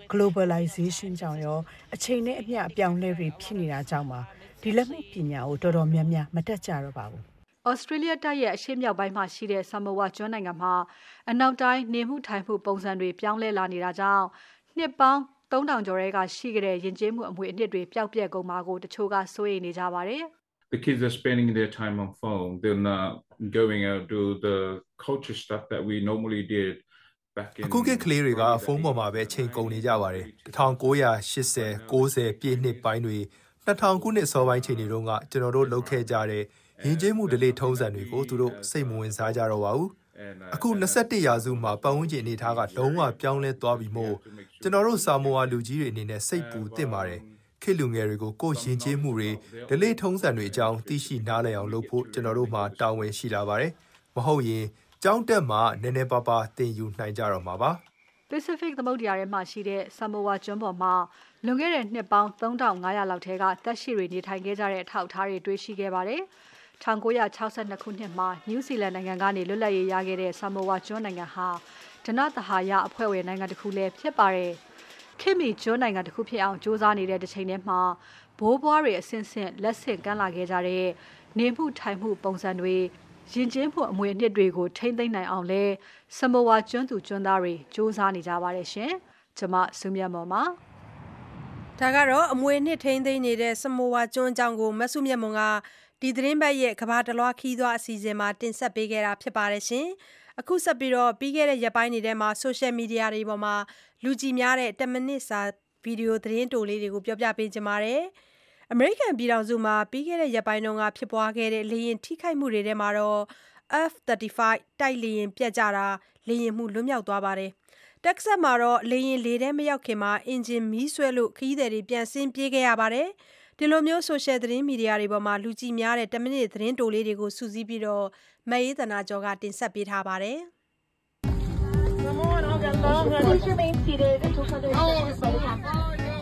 F: globalization ကြောင့်ရောအချိန်နဲ့အမျှအပြောင်းလဲတွေဖြစ်နေတာကြောင့်ပါဒီလက်မှုပညာကိုတော်တော်များများမတတ်ကြတော့ပါဘူး
E: ။ Australia တပ်ရဲ့အရှေ့မြောက်ပိုင်းမှာရှိတဲ့ Samoa ကျွန်းနိုင်ငံမှာအနောက်တိုင်းနေမှုထိုင်မှုပုံစံတွေပြောင်းလဲလာနေတာကြောင့်နှစ်ပေါင်းသုံးထောင်ကျော်ကရှိခဲ့တဲ့ယဉ်ကျေးမှုအမွေအနှစ်တွေပျောက်ပြက်ကုန်မှာကိုတချို့ကစိုးရိမ်နေကြပါတယ်။
N: The kids are spending their time on phone. They're not going out to the culture stuff that we normally did back in.
M: အခုခေတ်ကလေးတွေကဖုန်းပေါ်မှာပဲချိန်ကုန်နေကြပါတယ်။၁၉၈၀ ၉၀ပြည့်နှစ်ပိုင်းတွေ၂၀၀၀ခုနှစ်စောပိုင်းချိန်တွေတုန်းကကျွန်တော်တို့လုပ်ခဲ့ကြတဲ့ယဉ်ကျေးမှုဓလေ့ထုံးစံတွေကိုသူတို့စိတ်မဝင်စားကြတော့ပါဘူး။အခု၂၁ရာစုမှာပတ်ဝန်းကျင်အနေထားကလုံးဝပြောင်းလဲသွားပြီမို့ကျွန်တော်တို့ဆာမိုအာလူကြီးတွေအနေနဲ့စိတ်ပူသင့်ပါတယ်။ခေတ်လူငယ်တွေကိုကိုယ်ယဉ်ကျေးမှုတွေဓလေ့ထုံးစံတွေအကြောင်းသိရှိနားလည်အောင်လုပ်ဖို့ကျွန်တော်တို့မှာတာဝန်ရှိလာပါတယ်။မဟုတ်ရင်ကျောင်းတက်မှာနည်းနည်းပါးပါးသင်ယူနိုင်ကြတော့မှာပါ
E: ။ Pacific သမုဒ္ဒရာထဲမှာရှိတဲ့ Samoa ကျွန်းပေါ်မှာလွန်ခဲ့တဲ့နှစ်ပေါင်းသုံးထောင်၅ရာလောက်ထဲကသက်ရှိတွေနေထိုင်ခဲ့ကြတဲ့အထောက်အထားတွေတွေ့ရှိခဲ့ပါတယ်။၁၉၆၂ခုနှစ်မှာ New Zealand နိုင်ငံကနေလွတ်လပ်ရေးရခဲ့တဲ့ Samoa ကျွန်းနိုင်ငံဟာဓနသဟာယအဖွဲ့ဝင်နိုင်ငံတစ်ခုလည်းဖြစ်ပါတယ်။ခေတ်မီကျွန်းနိုင်ငံတစ်ခုဖြစ်အောင်စူးစမ်းနေတဲ့တစ်ချိန်တည်းမှာဘိုးဘွားတွေအဆင့်ဆင့်လက်ဆင့်ကမ်းလာခဲ့ကြတဲ့နေမှုထိုင်မှုပုံစံတွေယဉ်ကျေးမှုအမွေအနှစ်တွေကိုထိမ့်သိမ်းနိုင်အောင်လဲ Samoa ကျွန်းသူကျွန်းသားတွေစူးစမ်းနေကြပါတယ်ရှင်။ကျွန်မစုမြတ်မော်ပါ
B: ။ဒါကတော့အမွေအနှစ်ထိမ့်သိမ်းနေတဲ့ Samoa ကျွန်းအကြောင်းကိုမဆုမြတ်မွန်ကဒီသတင်းပတ်ရဲ့ကဘာတလွားခီးသွားအစီအစဉ်မှာတင်ဆက်ပေးခဲ့တာဖြစ်ပါတယ်ရှင်။အခုဆက်ပြီးတော့ပြီးခဲ့တဲ့ရက်ပိုင်းတွေထဲမှာ social media တွေပေါ်မှာလူကြည့်များတဲ့ten minutesစာဗီဒီယိုသတင်းတိုလေးတွေကိုပြောပြပေးကြပါမယ်။ အမေရိကန်ပြည်ထောင်စုမှာပြီးခဲ့တဲ့ရက်ပိုင်းတုန်းကဖြစ်ပွားခဲ့တဲ့လေယာဉ်ထိခိုက်မှုတွေထဲမှာတော့ F thirty-five တိုက်လေယာဉ်ပြတ်ကျတာလေယာဉ်မှုလွတ်မြောက်သွားပါတယ်။ Texas မှာတော့လေယာဉ်လေထဲမရောက်ခင်မှာအင်ဂျင်မီးဆွဲလို့ခရီးသည်တွေပြန်ဆင်းပြေးခဲ့ရပါတယ်။ဒီလိုမျိုး social သတင်းမီဒီယာတွေပေါ်မှာလူကြည့်များတဲ့ten minuteသတင်းတိုလေးတွေကိုစုစည်းပြီးတော့မအေးသနာကျော်ကတင်ဆက်ပေးထားပါတယ်။
U: Please remain seated until further instructions happen.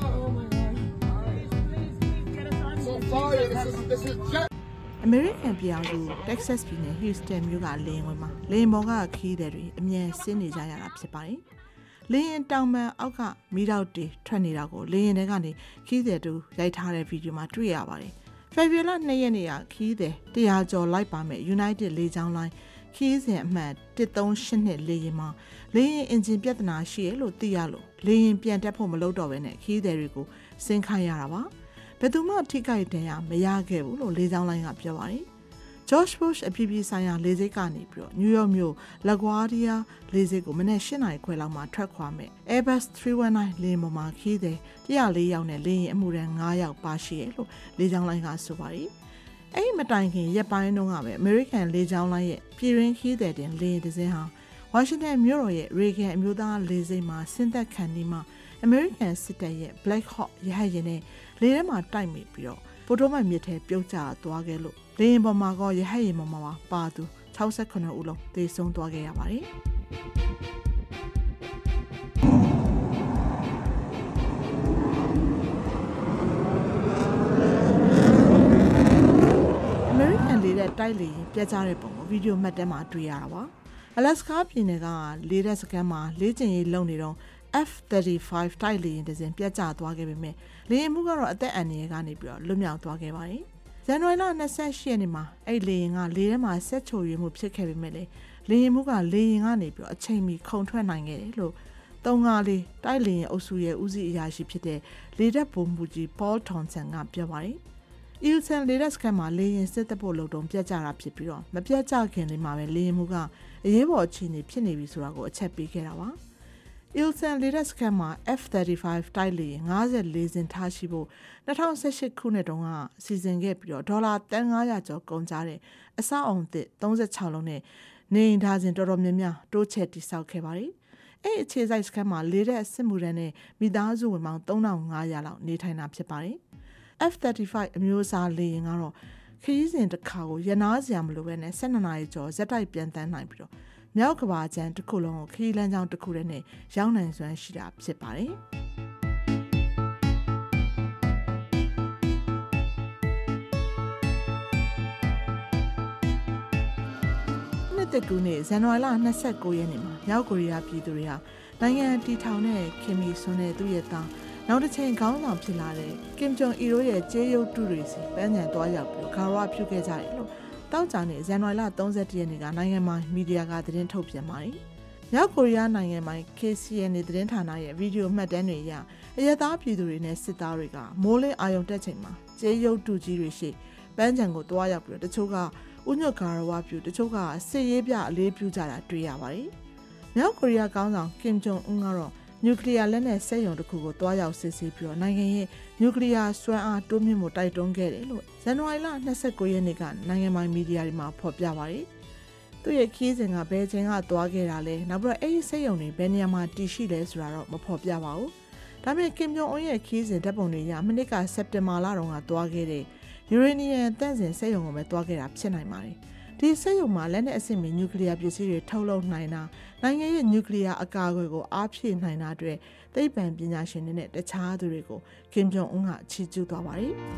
U: American ပြည်အောင်စု Texas ပြည်နယ် Houston မြို့ကလေယာဉ်ဝင်းမှာလေယာဉ်ပေါ်ကခရီးသည်တွေအမြန်ဆင်းနေကြရတာဖြစ်ပါတယ်။လေယာဉ်တောင်ပံအောက်ကမီးတောက်တွေထွက်နေတာကိုလေယာဉ်ထဲကနေခရီးသည်တို့ရိုက်ထားတဲ့ဗီဒီယိုမှာတွေ့ရပါတယ်။ February နှစ်ရက်နေ့ကခရီးသည်တရာကျော်လိုက်ပါမဲ့ United လေကြောင်းလိုင်းခရီးစဉ်အမှတ်one three eight twoလေယာဉ်မှာလေယာဉ်အင်ဂျင်ပြဿနာရှိရလို့သိရလို့လေယာဉ်ပြန်တက်ဖို့မလုပ်တော့ဘဲနဲ့ခရီးသည်တွေကိုဆင်းခိုင်းရတာပါဘယ်သူမှထိခိုက်ဒဏ်ရာမရခဲ့ဘူးလို့လေကြောင်းလိုင်းကပြောပါတယ် George Bush အပြည်ပြည်ဆိုင်ရာလေဆိပ်ကနေပြီးတော့ New York မြို့ LaGuardia လေဆိပ်ကိုမနေ့eightနာရီခွဲလောက်မှာထွက်ခွာမဲ့ Airbus three nineteenလေယာဉ်ပေါ်မှာခရီးသည်one oh fourယောက်နဲ့လေယာဉ်အမှုထမ်းfiveယောက်ပါရှိရလို့လေကြောင်းလိုင်းကဆိုပါတယ်အဲ့ဒီမတိုင်ခင်ရက်ပိုင်းတုန်းကပဲ American လေကြောင်းလိုင်းရဲ့ပြည်ရင်းခရီးသည်တင်လေယာဉ်တစ်စင်းဟာဝါရှင်တန်မြို့တော်ရဲ့ Reagan အမျိုးသားလေဆိပ်မှာဆင်းသက်ခံဒီမှာ American စစ်တပ်ရဲ့ Black Hawk ရဟတ်ယာဉ်နဲ့လေထဲမှာတိုက်မိပြီးတော့ပိုတိုးမိုင်မြစ်ထဲပြုတ်ကျသွားခဲ့လို့လေယာဉ်ပေါ်မှာကောရဟတ်ယာဉ်ပေါ်မှာပါသူsixty-sevenဦးလုံးသေဆုံးသွားခဲ့ရပါတယ်။ American လေတဲ့တိုက်လေပြတ်ကျတဲ့ပုံကိုဗီဒီယိုမှတ်တမ်းမှာတွေ့ရတာပါ။ Alaska ပြည်နယ်ကလေတဲ့စခန်းမှာလေ့ကျင့်ရေးလုပ်နေတော့F thirty-five တိုက်လေယာဉ်တစ်စင်းပြတ်ကျသွားခဲ့ပေမဲ့လေယာဉ်မှုကတော့အသက်အန္တရာယ်ကနေပြီးတော့လွတ်မြောက်သွားခဲ့ပါတယ်။ဇန်နဝါရီလtwenty-eightရက်နေ့မှာအဲ့လေယာဉ်ကလေထဲမှာဆက်ချိုရွေးမှုဖြစ်ခဲ့ပေမဲ့လေလေယာဉ်မှုကလေယာဉ်ကနေပြီးတော့အချိန်မီခုန်ထွက်နိုင်ခဲ့တယ်လို့သုံးကားလေးတိုက်လေယာဉ်အုပ်စုရဲ့ဦးစီးအရာရှိဖြစ်တဲ့လေတပ်ဗိုလ်မှူးကြီး Paul Thompson ကပြောပါတယ်။ Houston လေတပ်စခန်းမှာလေယာဉ်စစ်တပ်ဖို့လုံတုံပြတ်ကျတာဖြစ်ပြီးတော့မပြတ်ကျခင်လေးမှာပဲလေယာဉ်မှုကအရေးပေါ်အခြေအနေဖြစ်နေပြီဆိုတာကိုအချက်ပေးခဲ့တာပါ။ Houston လေတပ်စခန်းမှာ F thirty-five တိုက်လေယာဉ်fifty-fourစင်းထားရှိဖို့twenty eighteenခုနှစ်တုန်းကစီစဉ်ခဲ့ပြီးတော့ဒေါ်လာသန်းfive hundredကျော်ကုန်ကြတဲ့အဆောက်အုံသစ်thirty-sixလုံးနဲ့နေအိမ်သားစဉ်တော်တော်များများတိုးချဲ့တည်ဆောက်ခဲ့ပါတယ်။အဲ့အခြေစိုက်စခန်းမှာလေတပ်စစ်မှုထမ်းနဲ့မိသားစုဝင်ပေါင်းthree thousand five hundredလောက်နေထိုင်တာဖြစ်ပါတယ်။ F thirty-five အမျိုးအစားလေယာဉ်ကတော့ခရီးစဉ်တစ်ခါကိုရနာစရာမလိုဘဲနဲ့twelveနာရီကျော်ဇက်တိုက်ပြန်တန်းနိုင်ပြီးတော့မြောက်ကဘာကျန်တစ်ခုလုံးကိုခရီးလမ်းကြောင်းတစ်ခုတည်းနဲ့ရောက်နိုင်စွမ်းရှိတာဖြစ်ပါတယ်။နှစ်သတစ်ခုနှစ်ဇန်နဝါရီလ၂၉ရက်နေ့မှာမြောက်ကိုရီးယားပြည်သူတွေဟာနိုင်ငံတီထောင်တဲ့ခင်မီဆွန်တဲ့သူ့ရဲ့သားနောက်တစ်ချိန်ခေါင်းဆောင်ဖြစ်လာတဲ့ကင်ဂျုံအီရိုရဲ့ကြေးရုပ်တုတွေစီပန်းချံသွားရောက်ပြီးဂါရဝပြုခဲ့ကြတယ်လို့တောက်ကြနေဇန်နဝါရီလ၃၁ရက်နေ့ကနိုင်ငံမှာမီဒီယာကသတင်းထုတ်ပြန်ပါတယ်။မြောက်ကိုရီးယားနိုင်ငံမှာ K C N A သတင်းဌာနရဲ့ဗီဒီယိုမှတ်တမ်းတွေအရအရသားပြည်သူတွေနဲ့စစ်သားတွေကမိုးလင်းအာရုံတက်ချိန်မှာကြေးရုပ်တုကြီးတွေရှိပန်းချံကိုတွားရောက်ပြီးတချို့ကဥညွတ်ဂါရဝပြုတချို့ကစစ်ရေးပြအလေးပြုကြတာတွေ့ရပါတယ်။မြောက်ကိုရီးယားခေါင်းဆောင်ကင်ဂျုံအွန်းကတော့နျူကလ িয়ার လက်နက်စက်ရုံတစ်ခုကိုတွားရောက်စစ်ဆေးပြီးတော့နိုင်ငံရဲ့နျူကလ িয়ার စွမ်းအားတိုးမြင့်မှုတိုက်တွန်းခဲ့တယ်လို့ဇန်နဝါရီလ၂၉ရက်နေ့ကနိုင်ငံပိုင်မီဒီယာတွေမှာဖော်ပြပါတယ်။သူ့ရဲ့ခီးစဉ်ကဘယ်ချိန်ကတွားခဲ့တာလဲနောက်ပြီးတော့အဲ့ဒီစက်ရုံတွေဘယ်နေရာမှာတည်ရှိလဲဆိုတာတော့မဖော်ပြပါဘူး။ဒါပေမဲ့ကင်ဂျုံအွန်းရဲ့ခီးစဉ်ဓာတ်ပုံတွေရမနစ်ကစက်တင်ဘာလတုန်းကတွားခဲ့တဲ့ယူရေနီယံတန့်စင်စက်ရုံကိုပဲတွားခဲ့တာဖြစ်နိုင်ပါတယ်။ဒီစက်ရုံမှာလက်နက်အဆင့်မီနျူကလ িয়ার ပစ္စည်းတွေထုတ်လုပ်နိုင်တာနိုင်ငံရဲ့နျူကလ িয়ার အကာအကွယ်ကိုအားဖြည့်နိုင်တာအတွက်သိပ္ပံပညာရှင်တွေနဲ့တခြားသူတွေကိုကင်ဂျုံအွန်းကချီးကျူးသွားပါတယ်။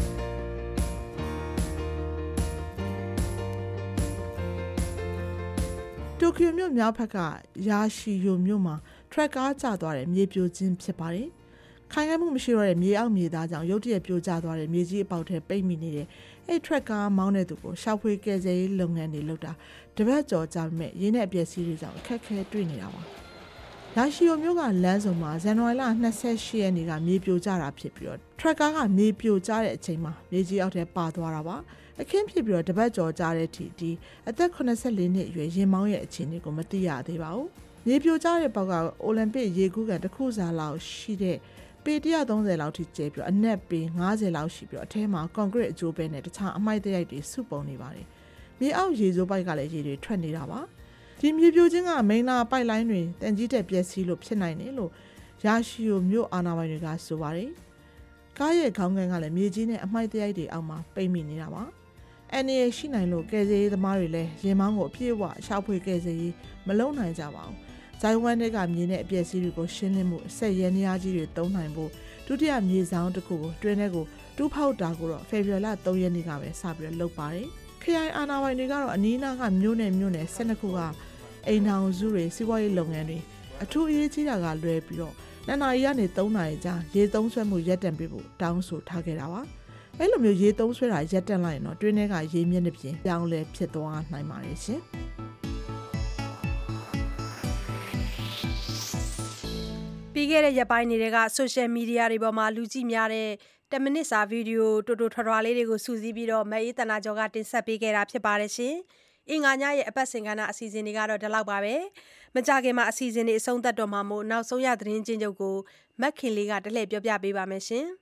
U: တိုကျိုမြို့မြောက်ဘက်ကယာရှီယိုမြို့မှာထရက်ကားကျသွားတဲ့မြေပြိုခြင်းဖြစ်ပါတယ်။ခိုင်ခံမှုမရှိတော့တဲ့မြေအောက်မြေသားကြောင့်ရုတ်တရက်ပြိုကျသွားတဲ့မြေကြီးအပေါက်ထဲပိတ်မိနေတဲ့အဲ့ထရက်ကားမောင်းတဲ့သူကိုရှောက်ဖွေးကယ်ဆယ်ရေးလုပ်ငန်းတွေလုပ်တာတပတ်ကျော်ကြာမဲ့ရင်းနဲ့အပျက်စီးတွေကြောင့်အခက်အခဲတွေ့နေတာပါ။လာရှီယိုမြို့ကလမ်းစုံမှာဇန်နဝါရီလ၂၈ရက်နေ့ကမြေပြိုကျတာဖြစ်ပြီးတော့ထရက်ကားကမြေပြိုကျတဲ့အချိန်မှာမြေကြီးအောက်ထဲပါသွားတာပါ။အခင်းဖြစ်ပြီးတော့တပတ်ကျော်ကြာတဲ့အထိဒီအသက်၈၄နှစ်အရွယ်ရင်မောင်းရဲ့အခြေအနေကိုမသိရသေးပါဘူး။မြေပြိုကျတဲ့ပေါက်ကအိုလံပစ်ရေကူးကန်တစ်ခုစာလောက်ရှိတဲ့ပေone hundred thirtyလောက်ထိကျဲပြီးတော့အနက်ပေfiftyလောက်ရှိပြီးတော့အထဲမှာကွန်ကရစ်အကျိုးပဲနဲ့တခြားအမိုက်တရိုက်တွေစုပုံနေပါတယ်။မြေအောက်ရေစိုးပိုက်ကလည်းရေတွေထွက်နေတာပါ။ဒီမြေပြိုခြင်းကမိန်လာပိုက်လိုင်းတွေတန်ကြီးတက်ပျက်စီးလို့ဖြစ်နိုင်တယ်လို့ယာရှီယိုမြို့အာဏာပိုင်တွေကဆိုပါတယ်။ကားရဲ့ခေါင်းကန်ကလည်းမြေကြီးနဲ့အမိုက်တရိုက်တွေအောက်မှာပိတ်မိနေတာပါ။အန်ရီရှိနိုင်လို့ကယ်ဆယ်ရေးသမားတွေလည်းရင်မောင်းကိုအပြည့်အဝရှောက်ဖွေကယ်ဆယ်ရေးမလုပ်နိုင်ကြပါဘူး။ဇိုင်းဝမ်တွေကမြေနဲ့အပျက်စီးတွေကိုရှင်းလင်းမှုအဆက်ရန်နေရာကြီးတွေတုံးနိုင်ဖို့ဒုတိယမြေဆောင်တစ်ခုကိုတွင်းထဲကိုတူးဖောက်တာကိုတော့ဖေဖော်ဝါရီလ၃ရက်နေ့ကပဲစပြီးတော့လုပ်ပါတယ်။ခရိုင်အာဏာပိုင်တွေကတော့အနီးအနားကမြို့နယ်မြို့နယ်၁၂ခုကအိမ်ထောင်စုတွေစီးပွားရေးလုပ်ငန်းတွေအထူးအရေးကြီးတာကလွဲပြီးတော့နှစ်နာရီကနေသုံးနာရီကြာရေသုံးဆွဲမှုရပ်တန့်ပေးဖို့တောင်းဆိုထားခဲ့တာပါ။အဲ့လိုမျိုးရေသုံးဆွဲတာရပ်တန့်လိုက်ရင်တော့တွင်းထဲကရေမြင့်တဲ့ပြင်ပြောင်းလဲဖြစ်သွားနိုင်ပါတယ်ရှင်။
B: ပြီးခဲ့တဲ့ရက်ပိုင်းတွေက social media တွေပေါ်မှာလူကြည့်များတဲ့tenမိနစ်စာဗီဒီယိုတိုတိုထွားထွားလေးတွေကိုစုစည်းပြီးတော့မအေးတနာကျော်ကတင်ဆက်ပေးခဲ့တာဖြစ်ပါတယ်ရှင်။အင်္ဂါညရဲ့အပတ်စဉ်ကဏ္ဍအစီအစဉ်တွေကတော့ဒီလောက်ပါပဲ။မကြခင်မှာအစီအစဉ်တွေအဆုံးသတ်တော့မှာမို့နောက်ဆုံးရသတင်းချင်းချုပ်ကိုမက်ခင်လေးကတလှည့်ပြောပြပေးပါမယ်ရှင်။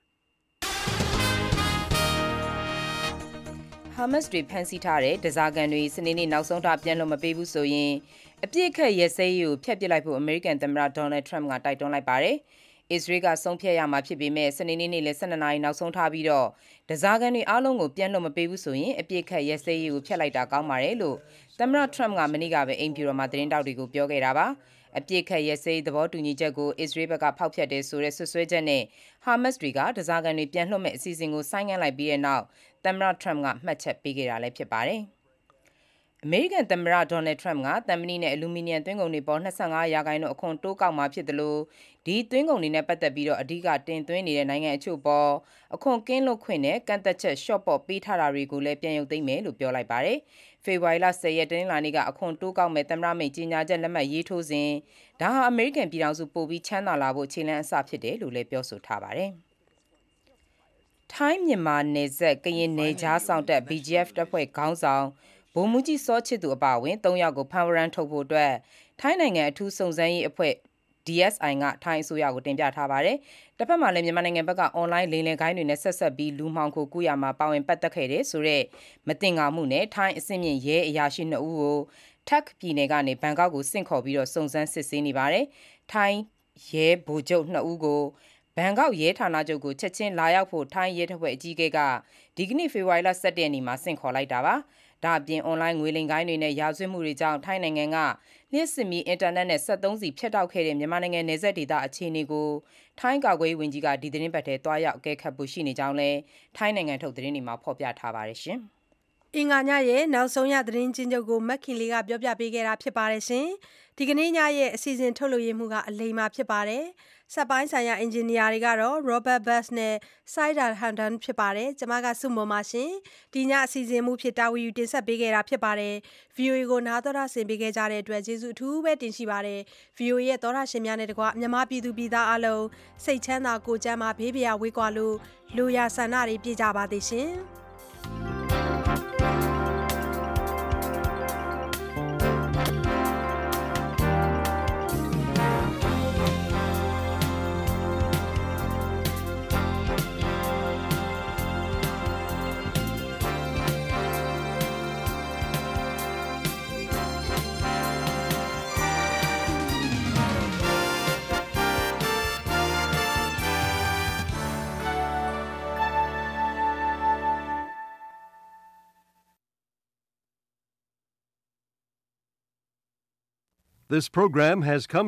D: Hamas တွေဖမ်းဆီးထားတဲ့ဒဇာကန်တွေစနေနေ့နောက်ဆုံးထားပြန်လို့မပေးဘူးဆိုရင်အပြစ်ခတ်ရဲစဲရေးကိုဖျက်ပစ်လိုက်ဖို့အမေရိကန်သမ္မတဒေါ်နယ်ထရမ့်ကတိုက်တွန်းလိုက်ပါတယ်။အစ္စရေးကဆုံးဖြတ်ရမှာဖြစ်ပေမဲ့စနေနေ့နေ့လယ်one twoနာရီနောက်ဆုံးထားပြီးတော့ဒဇာကန်တွေအားလုံးကိုပြန်လို့မပေးဘူးဆိုရင်အပြစ်ခတ်ရဲစဲရေးကိုဖျက်လိုက်တာကောင်းပါတယ်လို့သမ္မတထရမ့်ကမနေ့ကပဲအိမ်ဖြူတော်မှာသတင်းတောက်တွေကိုပြောခဲ့တာပါ။အပြစ်ခတ်ရဲစဲရေးသဘောတူညီချက်ကိုအစ္စရေးဘက်ကဖောက်ဖျက်တယ်ဆိုတဲ့ဆွဆွဲချက်နဲ့ Hamas တွေကဒဇာကန်တွေပြန်လွှတ်မဲ့အစီအစဉ်ကိုဆိုင်းငံ့လိုက်ပြီးတဲ့နောက်သမ္မတထရမ့်ကမှတ်ချက်ပေးခဲ့တာလည်းဖြစ်ပါတယ်။အမေရိကန်သမ္မတဒေါ်နယ်ထရမ့်ကသံမဏိနဲ့အလူမီနီယံသွင်းကုန်တွေပေါ်twenty-fiveရာခိုင်နှုန်းအခွန်တိုးကောက်မှာဖြစ်တယ်လို့ဒီသွင်းကုန်တွေနဲ့ပတ်သက်ပြီးတော့အဓိကတင်သွင်းနေတဲ့နိုင်ငံအချို့ပေါ်အခွန်ကင်းလွတ်ခွင့်နဲ့ကန့်သက်ချက်ရှော့ပေါ့ပေးထားတာတွေကိုလည်းပြန်ရုပ်သိမ်းမယ်လို့ပြောလိုက်ပါတယ်။ဖေဖော်ဝါရီလtenရက်တနင်္လာနေ့ကအခွန်တိုးကောက်မဲ့သမ္မတမိန့်ကြီးညာချက်လက်မှတ်ရေးထိုးစဉ်ဒါဟာအမေရိကန်ပြည်ထောင်စုပိုပြီးချမ်းသာလာဖို့ခြေလှမ်းအစဖြစ်တယ်လို့လည်းပြောဆိုထားပါတယ်။ထိုင်းမြန်မာနယ်စပ်ကရင်နယ်ခြားဆောင်တပ် B G F တပ်ဖွဲ့ခေါင်းဆောင်ဗိုလ်မှူးကြီးစောချစ်သူအပါအဝင်threeယောက်ကိုဖမ်းဝရမ်းထုတ်ဖို့အတွက်ထိုင်းနိုင်ငံအထူးစုံစမ်းရေးအဖွဲ့ D S I ကထိုင်းအစိုးရကိုတင်ပြထားပါတယ်။တစ်ဖက်မှာလည်းမြန်မာနိုင်ငံဘက်ကအွန်လိုင်းလိမ်လည်ခိုင်းတွေနဲ့ဆက်ဆက်ပြီးလူမှောင်ခိုကူးရမှာပါဝင်ပတ်သက်ခဲ့တဲ့ဆိုတဲ့မတင်ငါမှုနဲ့ထိုင်းအဆင့်မြင့်ရဲအရာရှိtwoဦးကိုတက်ပြည်နယ်ကနေဘန်ကောက်ကိုဆင့်ခေါ်ပြီးတော့စုံစမ်းစစ်ဆေးနေပါတယ်။ထိုင်းရဲဗိုလ်ချုပ်twoဦးကိုဘန်ကောက်ရဲဌာနချုပ်ကိုချက်ချင်းလာရောက်ဖို့ထိုင်းရဲတပ်ဖွဲ့အကြီးအကဲကဒီကနေ့ဖေဖော်ဝါရီလoneရက်နေ့မှာဆင့်ခေါ်လိုက်တာပါ။ဒါအပြင်အွန်လိုင်းငွေလိမ်ကိုင်းတွေနဲ့ရာဇဝတ်မှုတွေကြောင့်ထိုင်းနိုင်ငံကလျှက်စစ်မီအင်တာနက်နဲ့seventeenစီဖြတ်တောက်ခဲ့တဲ့မြန်မာနိုင်ငံနယ်စပ်ဒေသအခြေအနေကိုထိုင်းကာကွယ်ရေးဝန်ကြီးကဒီသတင်းပတ်ထဲတွားရောက်အကဲခတ်ဖို့ရှိနေကြောင်းလဲထိုင်းနိုင်ငံထုတ်သတင်းတွေမှာဖော်ပြထားပါတယ်ရှင်။
B: အင်္ဂါညရဲ့နောက်ဆုံးရသတင်းချင်းချုပ်ကိုမက်ခင်လေးကပြောပြပေးခဲ့တာဖြစ်ပါတယ်ရှင်။ဒီကနေ့ညရဲ့အစီအစဉ်ထုတ်လွှင့်ရမှုကအလိမ္မာဖြစ်ပါတယ်။စက်ပိုင်းဆိုင်ရာအင်ဂျင်နီယာတွေကတော့ Robert Bass နဲ့ Saida Hamdan ဖြစ်ပါတယ်။ကျွန်မကစုမုံပါရှင်။ဒီညအစီအစဉ်မှုဖြစ်တာဝန်ယူတင်ဆက်ပေးခဲ့တာဖြစ်ပါတယ်။ဗွီအိုအေ ကိုနားတော်တာဆင်ပေးခဲ့ကြတဲ့အတွက်ကျေးဇူးအထူးပဲတင်ရှိပါတယ်။ ဗွီအိုအေရဲ့သောတာရှင်များနဲ့တကွမြန်မာပြည်သူပြည်သားအလုံးစိတ်ချမ်းသာကိုယ်ကျန်းမာဘေးပရာဝေးကွာလို့လူရဆန္ဒတွေပြည့်ကြပါသေးရှင်။
H: This program has come